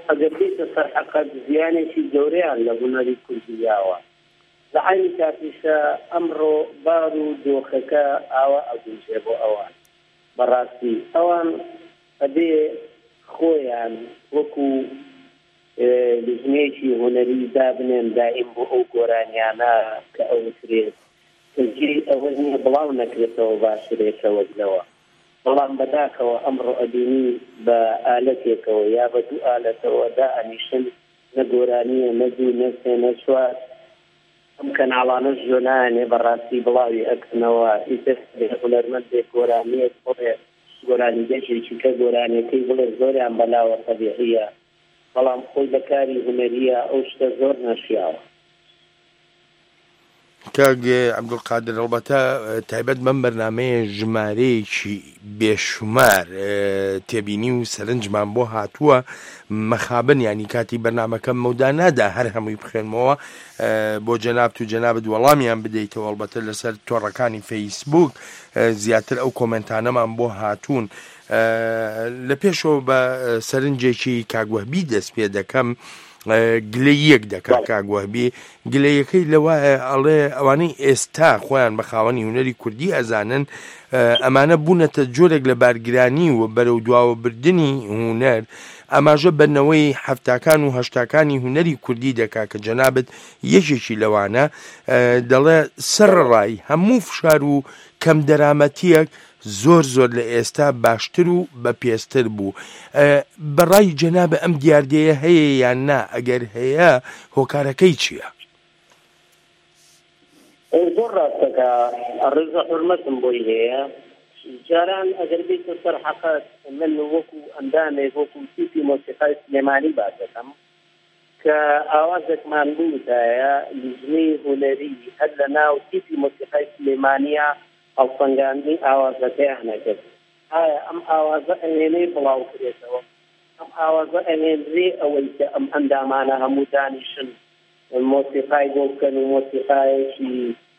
ئەگەر بێتە سەرحەقەت زیانێکی گەورەیان لە هونەری کوردیاوە لە عینی کاتیشە ئەمڕۆ بار و دۆخەکە ئاوا ئەگونجێ بۆ ئەوان بەڕاستی ئەوان ئەبێ خۆیان وەکو لژنەیەکی هونەری دابنێن دائیم بۆ ئەو گۆرانیانە کە ئەوترێت کەجێ ئەوە نییە بڵاو نەکرێتەوە باشرێتەوە لەوە بەڵام بەداکەوە ئەمڕۆ ئەبینی بە ئالەتێکەوە یا بە دوو ئالەتەوە دا ئەنیشن نە گۆرانیە نە دوو نە سێ نە چوار ئەم کەناڵانەش جۆنایانێ بەڕاستی بڵاوی ئەکردنەوە ئیتر هونەرمەندێک گۆرانیەک بڵێ گۆرانی گەشێکی کە گۆرانەکەی بڵێ زۆریان بەلاوە تەبیعیە بەڵام خۆی بەکاری هونەریە ئەو شتە زۆر نەشیاوە. کاک عەبدولقادر ئەڵبەتە تایبەت بەم بەرنامەیە ژمارەیەکی بێشمار تێبینی و سەرنجمان بۆ هاتووە مەخابن ینی کاتی بەرنامەکەم مەودا نادا هەر هەمووی بخێنمەوە بۆ جەنابت و جەنابت وەڵامیان بدەیتەوە ئەڵبەتە لەسەر تۆڕەکانی فەیسبوک زیاتر ئەو کۆمنتانەمان بۆ هاتوون. لە پێشەوە بە سەرنجێکی کاگوەهبی دەست پێ دەکەم گلەی یەک دەکات کاگوەهبی گلەیەکەی لەوایە ئەڵێ ئەوانەی ئێستا خۆیان بە خاوەنی هونەری کوردی ئەزانن ئەمانە بوونەتە جۆرێک لە بارگرانی و بەرەو دواوەبردننی هونەر ئەماژە بەرنەوەی هەفتاکان و هەشتاکانی هونەری کوردی دەکا کە جەنابەت یەکێکی لەوانە دەڵێ سەرڕای هەموو فشار و کەم دەرامەتیەک زۆر زۆر لە ئێستا باشتر و بە پێستر بوو. بەڕای جەنابە ئەم دیاردەیە هەیە یان نا ئەگەر هەیە هۆکارەکەی چییە؟ زۆر ڕاستەکە ڕێزە حورمەتم بۆی هەیە جاران ئەگەر بێتە سەر حەقەت من وەکو ئەندامێک وەکو تیپی مۆسیقای سلێمانی باس دەکەم کە ئاوازێکمان بووتایە لیژنەی هونەری هەر لە ناو تیپی مۆسیقای سلێمانیە هەڵسەنگاندنی ئاوازەکەیانە کرد. ئایا ئەم ئاوازە ئەوێنەی بڵاو کرێتەوە ئەم ئاوازە ئەوێنرێ ئەوەی کە ئەم ئەندامانە هەموو دانیشن مۆسیقای بۆ بکەن و مۆسیقایەکی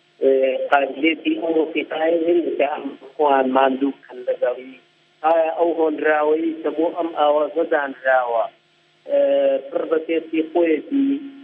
قابلێتی ئەو مۆسیقای هەیە کە ئەم خۆیان ماندوو بکەن لەگەڵی ئایا ئەو هۆنراوەی کە بۆ ئەم ئاوازە دانراوە پڕ بە پێستی خۆیەتی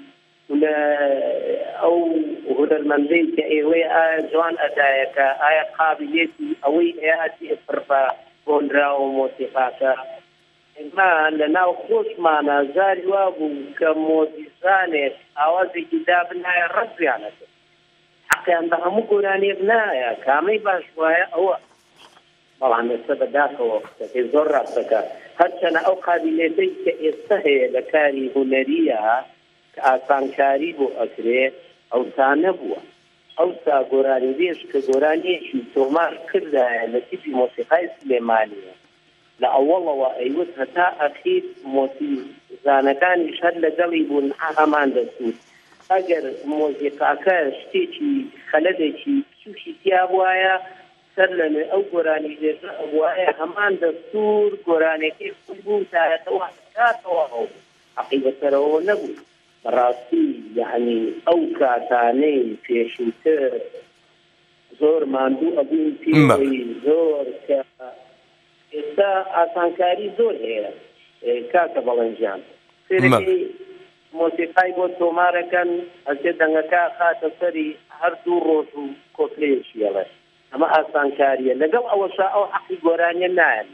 لە ئەو هونەرمەندەی کە ئێوەی ئایا جوان ئەدایەکە ئایا قابلێتی ئەوەی ئەیاتی پڕ بە هۆنراوە مۆسیقاکە ئێمە لە ناو خۆشمانە زاری وا بوو کە مۆزیزانێک ئاوازێکی دابنایە ڕەزیانەکە حەقیان بە هەموو گۆرانێک نایە کامەی باش وایە ئەوە بەڵام ئێستا بەداخەوە قسەکەی زۆر ڕاستەکە هەرچەنە ئەو قابلێتەی کە ئێستا هەیە لە کاری هونەریە کە ئاسانکاری بۆ ئەکرێ ئەوسا نەبووە ئەوسا گۆرانی بێش کە گۆرانیەکی تۆمار کردایە لە تیپی مۆسیقای سلێمانیە لە ئەوڵەوە ئەیوت هەتا ئەخیر مۆسیزانەکانیش هەر لەگەڵی بوون هەمان دەسوود ئەگەر مۆزیقاکە شتێکی خەلەدێکی بچووکی تیا بوایە سەر لەنێ ئەو گۆرانی لێژە ئەوایە هەمان دەستور گۆرانێکی خۆی بوو تایەتەوە کاتەوە ئەو حەقیقەتەرەوە نەبوو بەڕاستی یعنی ئەو کاتانەی پێشووتر زۆر ماندوو ئەبوون پێی زۆر کە ئێستا ئاسانکاری زۆر هەیە کاکە بەڵەنجیان سێرەکەی مۆسیقای بۆ تۆمارەکەن ئەسێ دەنگەکە خاتە سەری هەردوو ڕۆژ و کۆپلەیەکی ئەڵێ ئەمە ئاسانکاریە لەگەڵ ئەوەشا ئەو حەقی گۆرانیە نایەن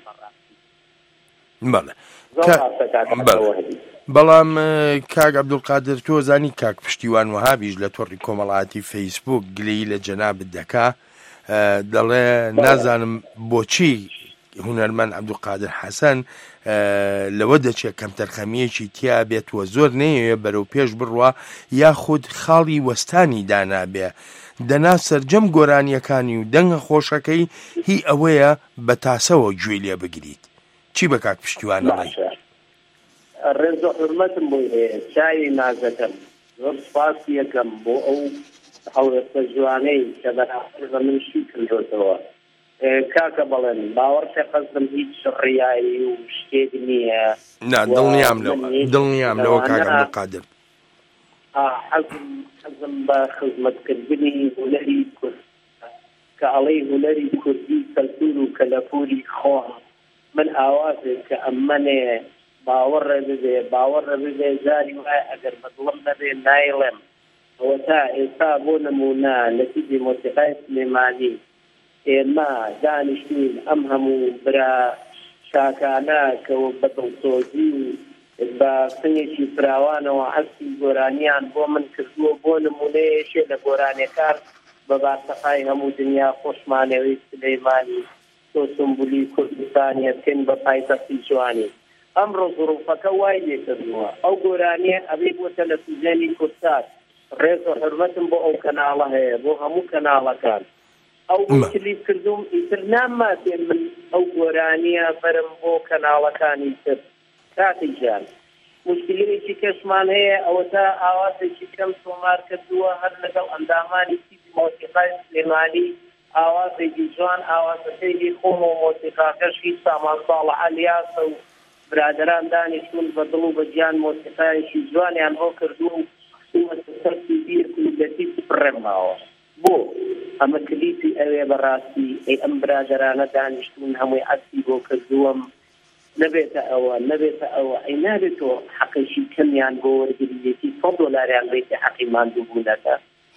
بەڕاستی بەڵام کاک عەبدولقادر تۆ زانی کاک پشتیوان وەهابیش لە تۆڕی کۆمەڵایەتی فەیسبوک گلەیی لە جەنابت دەکا دەڵێ نازانم بۆچی هونەرمەند عەبدولقادر حەسەن لەوە دەچێت کەم تەرخەمیەکی تیا بێتوە زۆر نەیەوێ بەرەو پێش بڕوە یاخود خاڵی وەستانی دانابێ دەنا سەرجەم گۆرانیەکانی و دەنگە خۆشەکەی هی ئەوەیە بە تاسەوە گوێ لێ بگریت. چی بە کاک پشتیوانەڵێ؟ ڕێزە حورمەتم بۆی هەیە چاوی نازەکەم زۆر سپاس یەکەم بۆ ئەو هەوڵەتە جوانەی کە بەراورد بە من شی کردوتەوە کاکە بەڵێن باوەڕکە قەزم هیچ ڕیایی و شتێک نییە نا دڵنیام لەوە دڵنیام لەوە کاک عەبدولقادر حەزم حەزم بە خزمەتکردنی هونەری کورد کە ئەڵەی هونەری کوردی کەلتور و کەلەپوری خۆ من ئاوازێک کە ئەمەنێ باوەڕێ ببێ باوەڕە ببێ جاری وایە ئەگەر بەدڵم نەبێ نایڵێم ئەوە تا ئێستا بۆ نمونە لە تیجی مۆسیقای سلێمانی ئێمە دانیشتین ئەم هەموو برا شاکانە کەەوە بەدڵسۆزی بە سنگێکی فراوانەوە هەستی گۆرانیان بۆ من کردووە بۆ نمونەیەشێ لە گۆرانیەکان بە باسەقای هەموو دنیا خۆشمانەوەی سلەیمانی تۆ سمبولی کوردستانیە بکەین بە پایتەختی جوانی ئەمڕۆ زوروفەکە وای لێکردنەوە ئەو گۆرانیە ئەبێ بۆ تەلەڤیزیۆنی کوردستان ڕێز و حرمەتم بۆ ئەو کەناڵە هەیە بۆ هەموو کەناڵەکان ئەو کلیپ کردوم ئیتر ناماتێ من ئەو گۆرانیە بەرم بۆ کەناڵەکانی تر کاتی جان مشکلەیەکی کەسمان هەیە ئەوە تا ئاوازێکی کەم تۆمار کردووە هەر لەگەڵ ئەندامانی تیپی مۆسیقای سلێمانی ئاوازێکی جوان ئاوازەکەی خۆم و مۆسیقاکەشی سامان ساڵە عەلیاسە و برادران دانیشتون بە دڵ و بە گیان مۆسیقایەکی جوانیان بۆ کردووە و سەرسی بیر کلیپەتی پڕێماوە بۆ ئەمە کلیپی ئەوێ بەڕاستی ئەی ئەم برادرانە دانیشتون هەمووی عەکسی بۆ کردووەم نەبێتە ئەوە نەبێتە ئەوە ئەی نابێتەوە حەقیشی کەمیان بۆ وەرگریەتی سەد دۆلاریان بێتە حەقی ماندووبوونەکە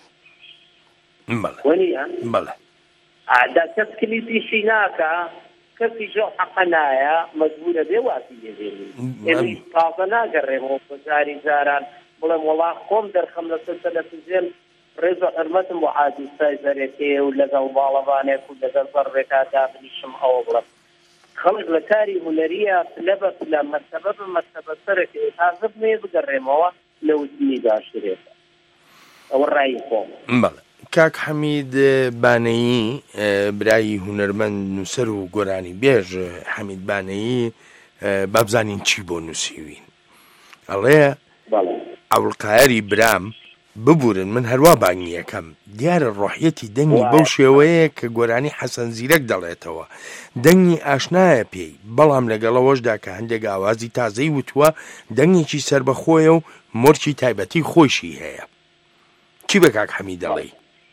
وەنیە ئادا کەس کلیپیشی ناکە کەسی ژۆ حەقە نایە مەجبورە بێ واسی لێبێنی ئێمەی تازە ناگەڕێمەوە بەجاری جاران بڵێم وەڵا خۆم دەرخەم لەسەر تەلەڤیزیۆن ڕێز و حرمەتم بۆ عادوستای زەرێتێ و لەگەڵ باڵەوانێک و لەگەڵ بەڕێکا دابنیشم ئەوە بڵم خەڵک لە کاری هونەریە پلە بە پلە مەرتەبە بە مەرتەبە سەرەکێ تازە بمێ بگەڕێمەوە لە وتنی داشرێتە ئەوە ڕایی خۆم. کاک حەمید بانەیی برایی هونەرمەند نووسەر و گۆرانی بێژ حەمید بانەیی بابزانین چی بۆ نووسیوین ئەڵێ ئەوڵقایەری برام ببورن من هەروە بانگی یەکەم دیارە ڕۆحیەتی دەنگی بەو شێوەیە کە گۆرانی حەسەن زیرەک دەڵێتەوە دەنگی ئاشنایە پێی بەڵام لەگەڵەوەشدا کە هەندێک ئاوازی تازەی وتووە دەنگێکی سربەخۆیە و مۆرچی تایبەتی خۆشی هەیە چی بە کاک حەمید دەڵێ؟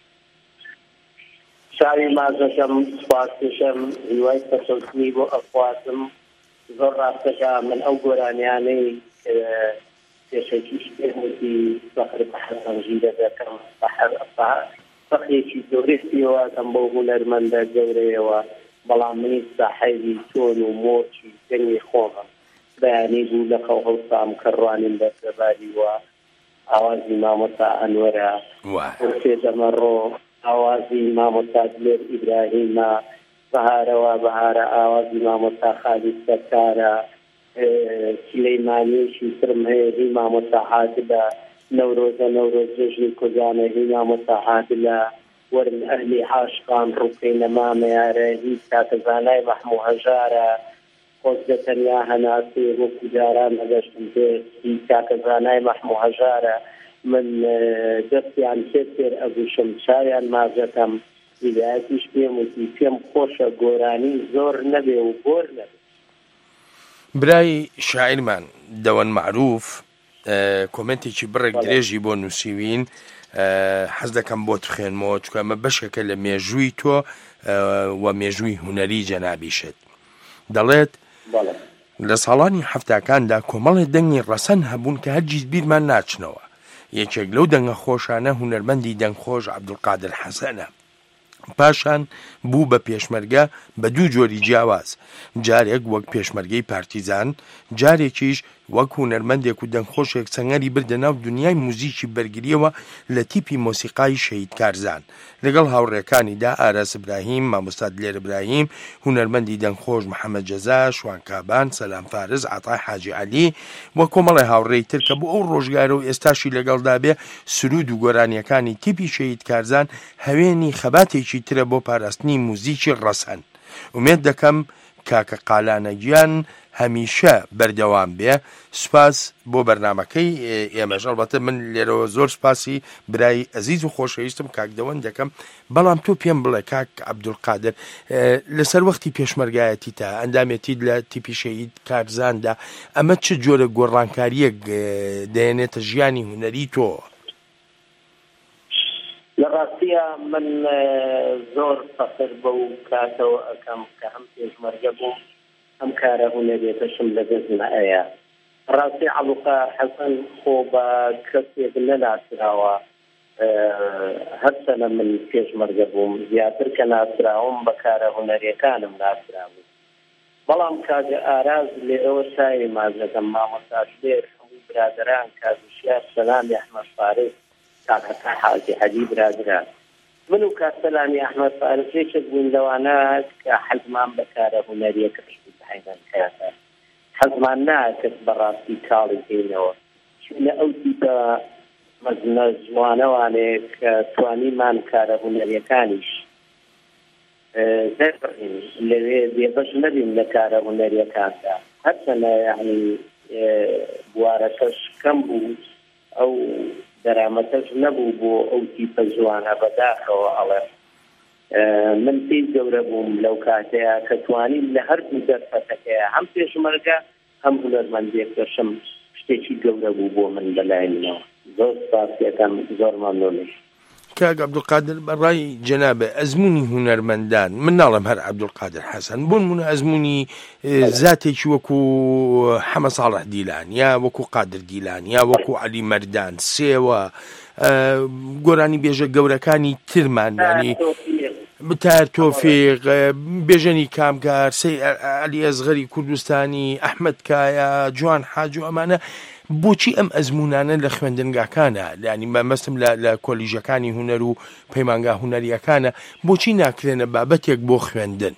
شاوی مازەکەم سوپاسکەشەم هیوای تەسەڵسنی بۆ ئەخواتم زۆر ڕاستەکە من ئەو گۆرانیانەی پێشەکیش پێوتی بەخر بە حەسەنژیرە دەکەم فەخێکی زۆرێتیەوەکەم بۆ هونەرمەندە گەورەیەوە بەڵام منی ساحەیبی تۆن و مۆرچی دەنگی خۆمە بەیانی بوو لە خەو هەوسام کە ڕوانیم بەسەباری وە ئاوازی مامۆستا ئەنوەرە سێ دەمەڕۆ ئاوازی مامۆستا دلێر ئیبراهیمە بەهارەوە بەهارە ئاوازی مامۆستا خالید سەرکارە سلەیمانیشی ترم هەیە هی مامۆستا عادلە نەورۆزە نەورۆز جێژنی کوردانە هی مامۆستا عادلە وەرن ئەهلی عاشقان ڕووکەینە مامەیارە هی کاتەزانای مەحموو هەژارە خۆزگە تەنیا هەناسێ وەکو جاران هەگەشتم پێ هی کاتەزانای مەحموو هەژارە من دەستیان پێ پێر ئەگوشم چاویان مازەکەم هیدایەتیش پێم وتی پێم خۆشە گۆرانی زۆر نەبێ و گۆر نەبێ. برای شاعرمان دەوەن معروف کۆمنتێکی بڕێک درێژی بۆ نووسیوین حەز دەکەم بۆ بخێنمەوە چکە ئەمە بەشێکە لە مێژووی تۆ و مێژووی هونەری جەنابیشت دەڵێت لە ساڵانی هەفتاکاندا کۆمەڵێ دەنگی ڕەسەن هەبوون کە هەرگیز بیرمان ناچنەوە یەکێک لەو دەنگە خۆشانە هونەرمەندی دەنگخۆش عەبدولقادر حەسەنە پاشان بوو بە پێشمەرگە بە دوو جۆری جیاواز جارێک وەک پێشمەرگەی پارتیزان جارێکیش وەک هونەرمەندێک و دەنگخۆشێک سەنگەری بردە ناو دنیای موزیکی بەرگریەوە لە تیپی مۆسیقای شەهید کارزان لەگەڵ هاوڕێکانیدا ئاراس ئیبراهیم مامۆستا دلێر ئیبراهیم هونەرمەندی دەنگخۆش محەممەد جەزا شوان کابان سەلام فارز عەتای حاجی عەلی وە کۆمەڵی هاوڕێی تر کە بۆ ئەو ڕۆژگارە و ئێستاشی لەگەڵدا بێ سرود و گۆرانیەکانی تیپی شەهید کارزان هەوێنی خەباتێکی ترە بۆ پاراستنی موزیکی ڕەسەن ومێد دەکەم کاکە قالانە گیان هەمیشە بەردەوام بێ سوپاس بۆ بەرنامەکەی ئێمەش ئەڵبەتە من لێرەوە زۆر سوپاسی برای ئەزیز و خۆشەویستم کاک دەوەن دەکەم بەڵام تۆ پێم بڵێ کاک عەبدولقادر لەسەر وەختی پێشمەرگایەتی تا ئەندامێتیت لە تیپی شەهید کارزاندا ئەمە چه جۆرە گۆڕانکاریەک دەیەنێتە ژیانی هونەری تۆ؟ لە ڕاستیە من زۆر فەخر بەو کاتەوە ئەەکەم کە هەم پێشمەرگە بووم ئەم کارە هونەرێتەشم لە دەست نەئەیە ڕاستی عەبدولقادر حەسەن خۆ بە کەسێک نەناسراوە، هەر سەنە من پێشمەرگە بووم، زیاتر کە ناسراوم بەکارە هونەریەکانم ناسراوم. بەڵام کاگە ئاراز لێرەوە شایە مازەکەم مامۆستاش لێر هەموو برادران کازوشیار سەلامی ئەحمەد فارس کاکەتا حاجی حەدی برادران من و کاسەلامی ئەحمەد فارس یەکێک بوون لەوانە کە حەزمان بەکارە هونەریەکەش بهێنن کاتە حەزمان ناکرد بەڕاستی کاڵی هێنەوە، چونە ئەو تیپە مەزنە جوانەوانێ کە توانیمان کارە هونەریەکانیش دەربڕین لەوێ بێبەش نەبین لە کارە هونەریەکاندا، هەرچەنە یعنی بوارەکەش کەم بوو، ئەو دەرامەتەش نەبوو بۆ ئەو تیپە جوانە بەداخەوە ئەڵێ من پێی گەورە بووم لەو کاتەیە کە توانیم لە هەردوو دەرفەتەکەیە هەم پێشمەرگە هەم هونەرمەندێکەشم شتێکی گەورە بوو بۆ من بەلایەنەوە. زۆر سپاسیەکەم، زۆر مەمنوونی. کاک عەبدولقادر بەڕای جەنابە ئەزموونی هونەرمەندان، من ناڵم هەر عەبدولقادر حەسەن، بۆ نمونە ئەزموونی زاتێکی وەکو حەمە ساڵح دیلان یا وەکو قادر دیلان یا وەکو عەلی مەردان سێوە گۆرانی بێژە گەورەکانی ترمان، ینی تار تۆفیق، بێژەنی کامگار، سەی عەلی ئەزغەری کوردستانی، ئەحمەد کایە، جوان حاج و ئەمانە بۆچی ئەم ئەزمونانە لە خوێندنگاکانە، ینی مەمەستم لە کۆلیژەکانی هونەر و پەیمانگا هونەریەکانە بۆچی ناکرێنە بابەتێک بۆ خوێندن؟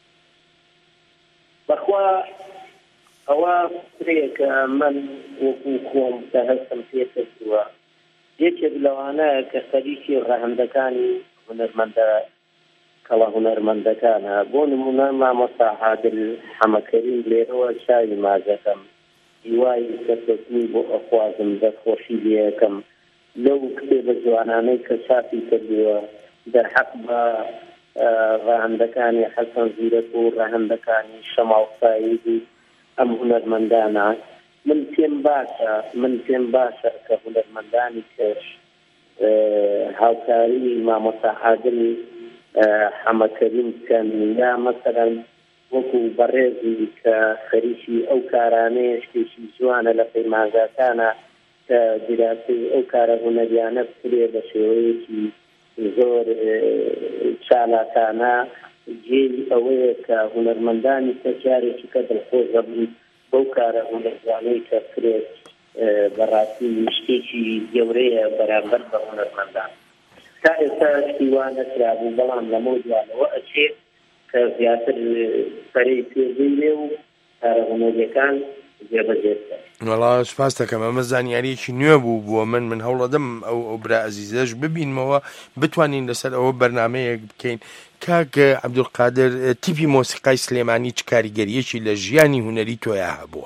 بەخوا ئەوە فرێکە من وەکو خۆم کە هەستم پێکردووە، یەکێک لەوانەیە کە خەریکی ڕەهەندەکانی هونەرمەندە کەڵە هونەرمەندەکانە، بۆ نمونە مامۆستا عادل حەمەکەریم لێرەوە چاوی مازەکەم هیوای کەسەتنی بۆ ئەخوازم دەستخۆشی لێەکەم لەو کتێبە جوانانەی کە چاپی کردووە دەرحەق بە ڕەهەندەکانی حەسەن زیرەک و ڕەهەندەکانی شەماڵ ساید و ئەم هونەرمەندانە من پێم باشە من پێم باشە کە هونەرمەندانی کەش هاوکاری مامۆستا عادل حەمەکەریم بکەن، یا مەسەلەن وەکو بەڕێزی کە خەریکی ئەو کارانەیە شتێکی جوانە لە پەیمانگاکانە کە دیراسی ئەو کارە هونەریانە بکرێ بە شێوەیەکی زۆر چالاکانە، جێی ئەوەیە کە هونەرمەندانی کە جارێکی کە دڵخۆش دەبن بەو کارە هونەریانەی کە بکرێت بەڕاستی شتێکی گەورەیە بەرامبەر بە هونەرمەندان. تا ئێستا شتی وان نەکرابوو، بەڵام لەمەوە دوانەوە ئەچێت کە زیاتر پەرەی پێدەی لێ و کارە هونەریەکان جێبەجێبکە. وەڵا سوپاس دەکەم، ئەمە زانیاریەکی نوێ بوو بۆ من من هەوڵەدەم ئەو ئەو برا ئەزیزەش ببینمەوە بتوانین لەسەر ئەوە بەرنامەیەک بکەین. کاک عەبدولقادر، تیپی مۆسیقای سلێمانی چ کاریگەریەکی لە ژیانی هونەری تۆیە هەبووە؟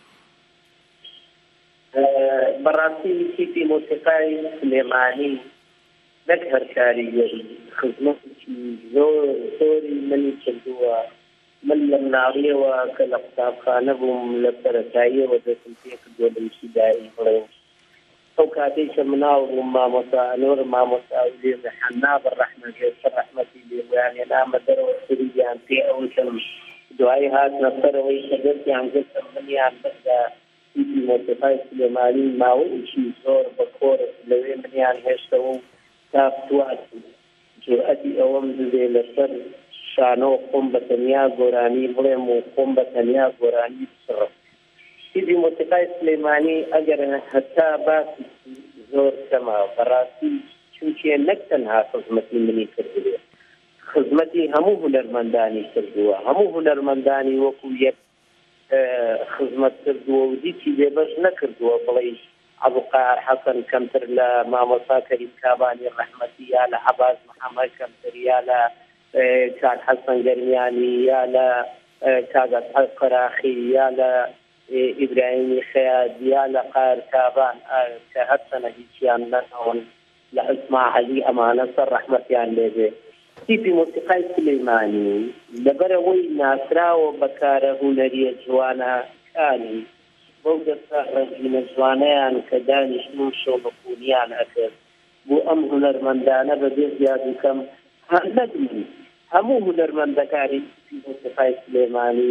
بەڕاستی تیپی مۆسیقای سلێمانی نەک هەر کاریگەری خزمەتێکی زۆر زۆری منی کردووە. من لە مناڵیەوە کە لە قوتابخانە بووم لە سەرەتاییەوە دەستم پێ کردووە لە مشیدایی بڵێن ئەو کاتێک کە مناڵ بووم مامۆستا ئەنۆر مامۆستا لێرە حەناب ڕەحمەت سەر ڕەحمەتی لێبویان هێنامە دەرەوە سریان پێ ئەوشم دوایی هاتنە سەرەوەی کە دەستیان گرتم منیان بەدا تیپی مۆسیقای سلێمانی ماوەیەکی زۆر بەکۆرە لەوێ منیان هێشتەوە و تافتوات جورئەتی ئەوەم دەبێ لەسەر شانەوە خۆم بە تەنیا گۆرانی بڵێم و خۆم بە تەنیا گۆرانی بسڕم. تیپی مۆسیقای سلێمانی ئەگەر هەتا باسی زۆر کەمە، بەڕاستی چونکێ نەک تەنها خزمەتی منی کردووە، خزمەتی هەموو هونەرمەندانی کردووە، هەموو هونەرمەندانی وەکو یەک خزمەت کردووە و دیتی لێبەش نەکردووە بڵێ عەبدولقادر حەسەن کەمتر لە مامۆستا کەریم کابانی ڕەحمەتی یا لە عەباس محەممەد کەمتر یا لە کاک حەسەن گەرمیانی یا لە کاگەت قەراخی یا لە ئیبراهیمی خەیاد یا لە قار کابان کە هەرچەنە هیچیان نەنەوەن لە ئەسماعیلی ئەمانە سەر ڕەحمەتیان لێبێ. تیپی مۆسیقای سلێمانی لەبەرەوەی ناسراوە بەکارە هونەریە جوانەکانی بەو دەستا ڕەنگینە جوانەیان کە دانیشتن و شۆڵەقوونیان ئەکرد بۆ ئەم هونەرمەندانە بەبێ زیاد بکەم هەر نەدوین هەموو هونەرمەندەکانی تیپی مۆسیقای سلێمانی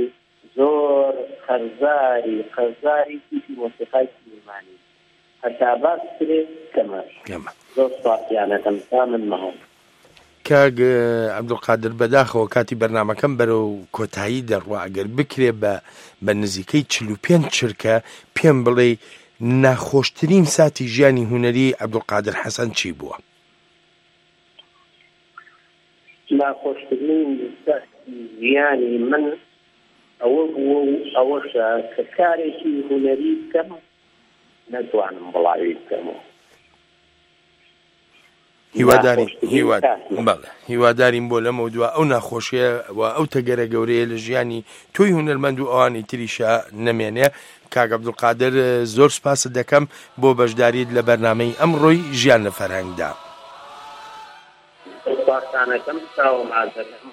زۆر قەرزاری قەرزاری تووشی مۆسیقای سلێمانی هەتا باس کرێت کەمە زۆر سواتیانەکەم تا من مەهەڵ کاگ عەبدولقادر بەداخەوە کاتی بەرنامەکەم بەرەو کۆتایی دەڕوا ئەگەر بکرێ بە بە نزیکەی چل و پێنج چرکە پێم بڵێ ناخۆشترین ساتی ژیانی هونەری عەبدولقادر حەسەن چی بووە؟ ناخۆشترین ژیانی من ئەوە بووە و ئەوەشە کە کارێکی هونەری بکەم نەتوانم بڵاوی بکەمەوە. هیوادارین هیوادارین بۆ لەمە دووە ئەو ناخۆشیە و ئەو تەگەرە گەورەیە لە ژیانی تۆی هونەرمەند و ئەوانی تریشە نەمێنێ. کاک عەبدولقادر زۆر سپاست دەکەم بۆ بەشداریت لە بەرنامەی ئەمڕۆی ژیان لە فەرهەنگدا. سپاسانەکەم چاوم ئازەکەم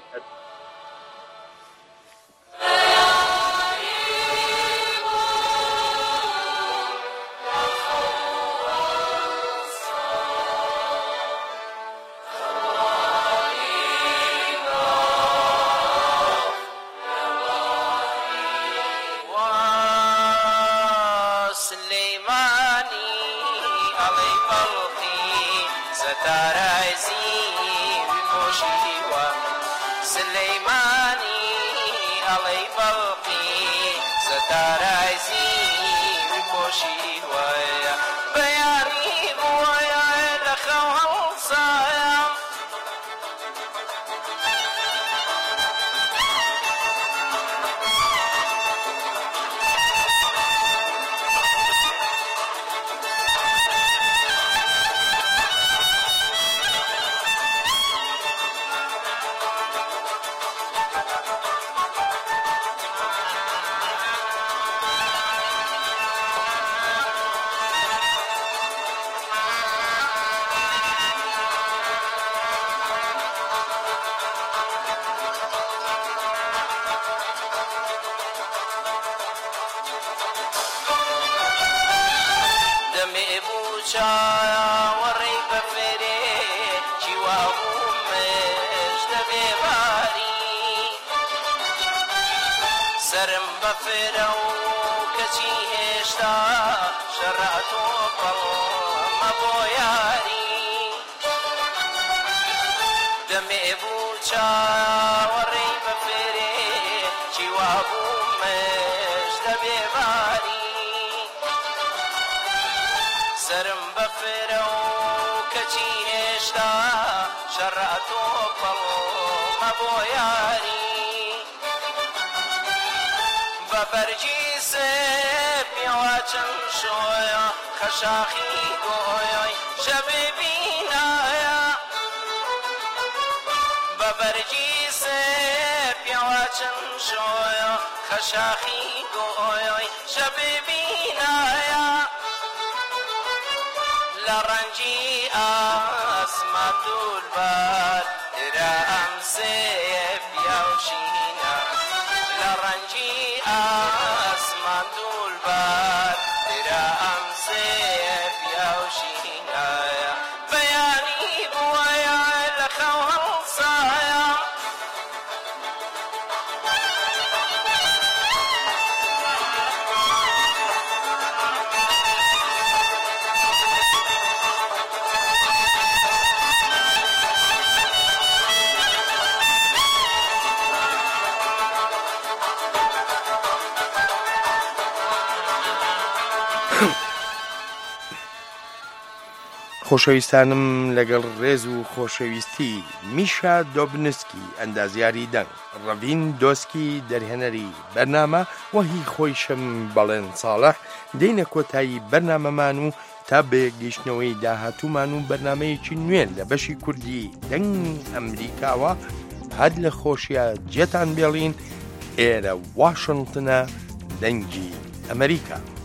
سرم بفرە و کەچی هێشتا شەڕەتۆ بەڵمە بۆ یاری دەمێ بوو چاوەڕێی بەفێرێ چیوا بوو مەش دەبێ باری سرم بفرە و کەچی هێشتا شەڕەتۆ بەڵمە بۆ یاری بەبەرگی سێ پیاوە چەند شۆیە خەشاخی گۆیۆی شەبێ بینایە بەبەرگی سێ پیاوە چەند شۆیە خەشاخی گۆیۆی شەبێ بینایە لە ڕەنجی ئاسمان دوولبەر درا ئەم سێ پیاوشینە لە ڕەنجی ئاسمان دوولبەر درا ئەم سێ پیاوشینایە بەیانی بووایە لە خەو هەڵسایە خۆشەویستانم لەگەڵ ڕێز و خۆشەویستی میشا دۆبنسکی ئەندازیاری دەنگ ڕەڤین دۆسکی دەرهێنەری بەرنامە وەهی خۆیشم بەڵێن ساڵح دێنە کۆتایی بەرنامەمان و تا بێگەیشتنەوەی داهاتوومان و بەرنامەیەکی نوێن لە بەشی کوردی دەنگ ئەمریکاوە هەد لە خۆشیە جێتان بێڵین ئێرە واشنگتنە دەنگی ئەمریکا.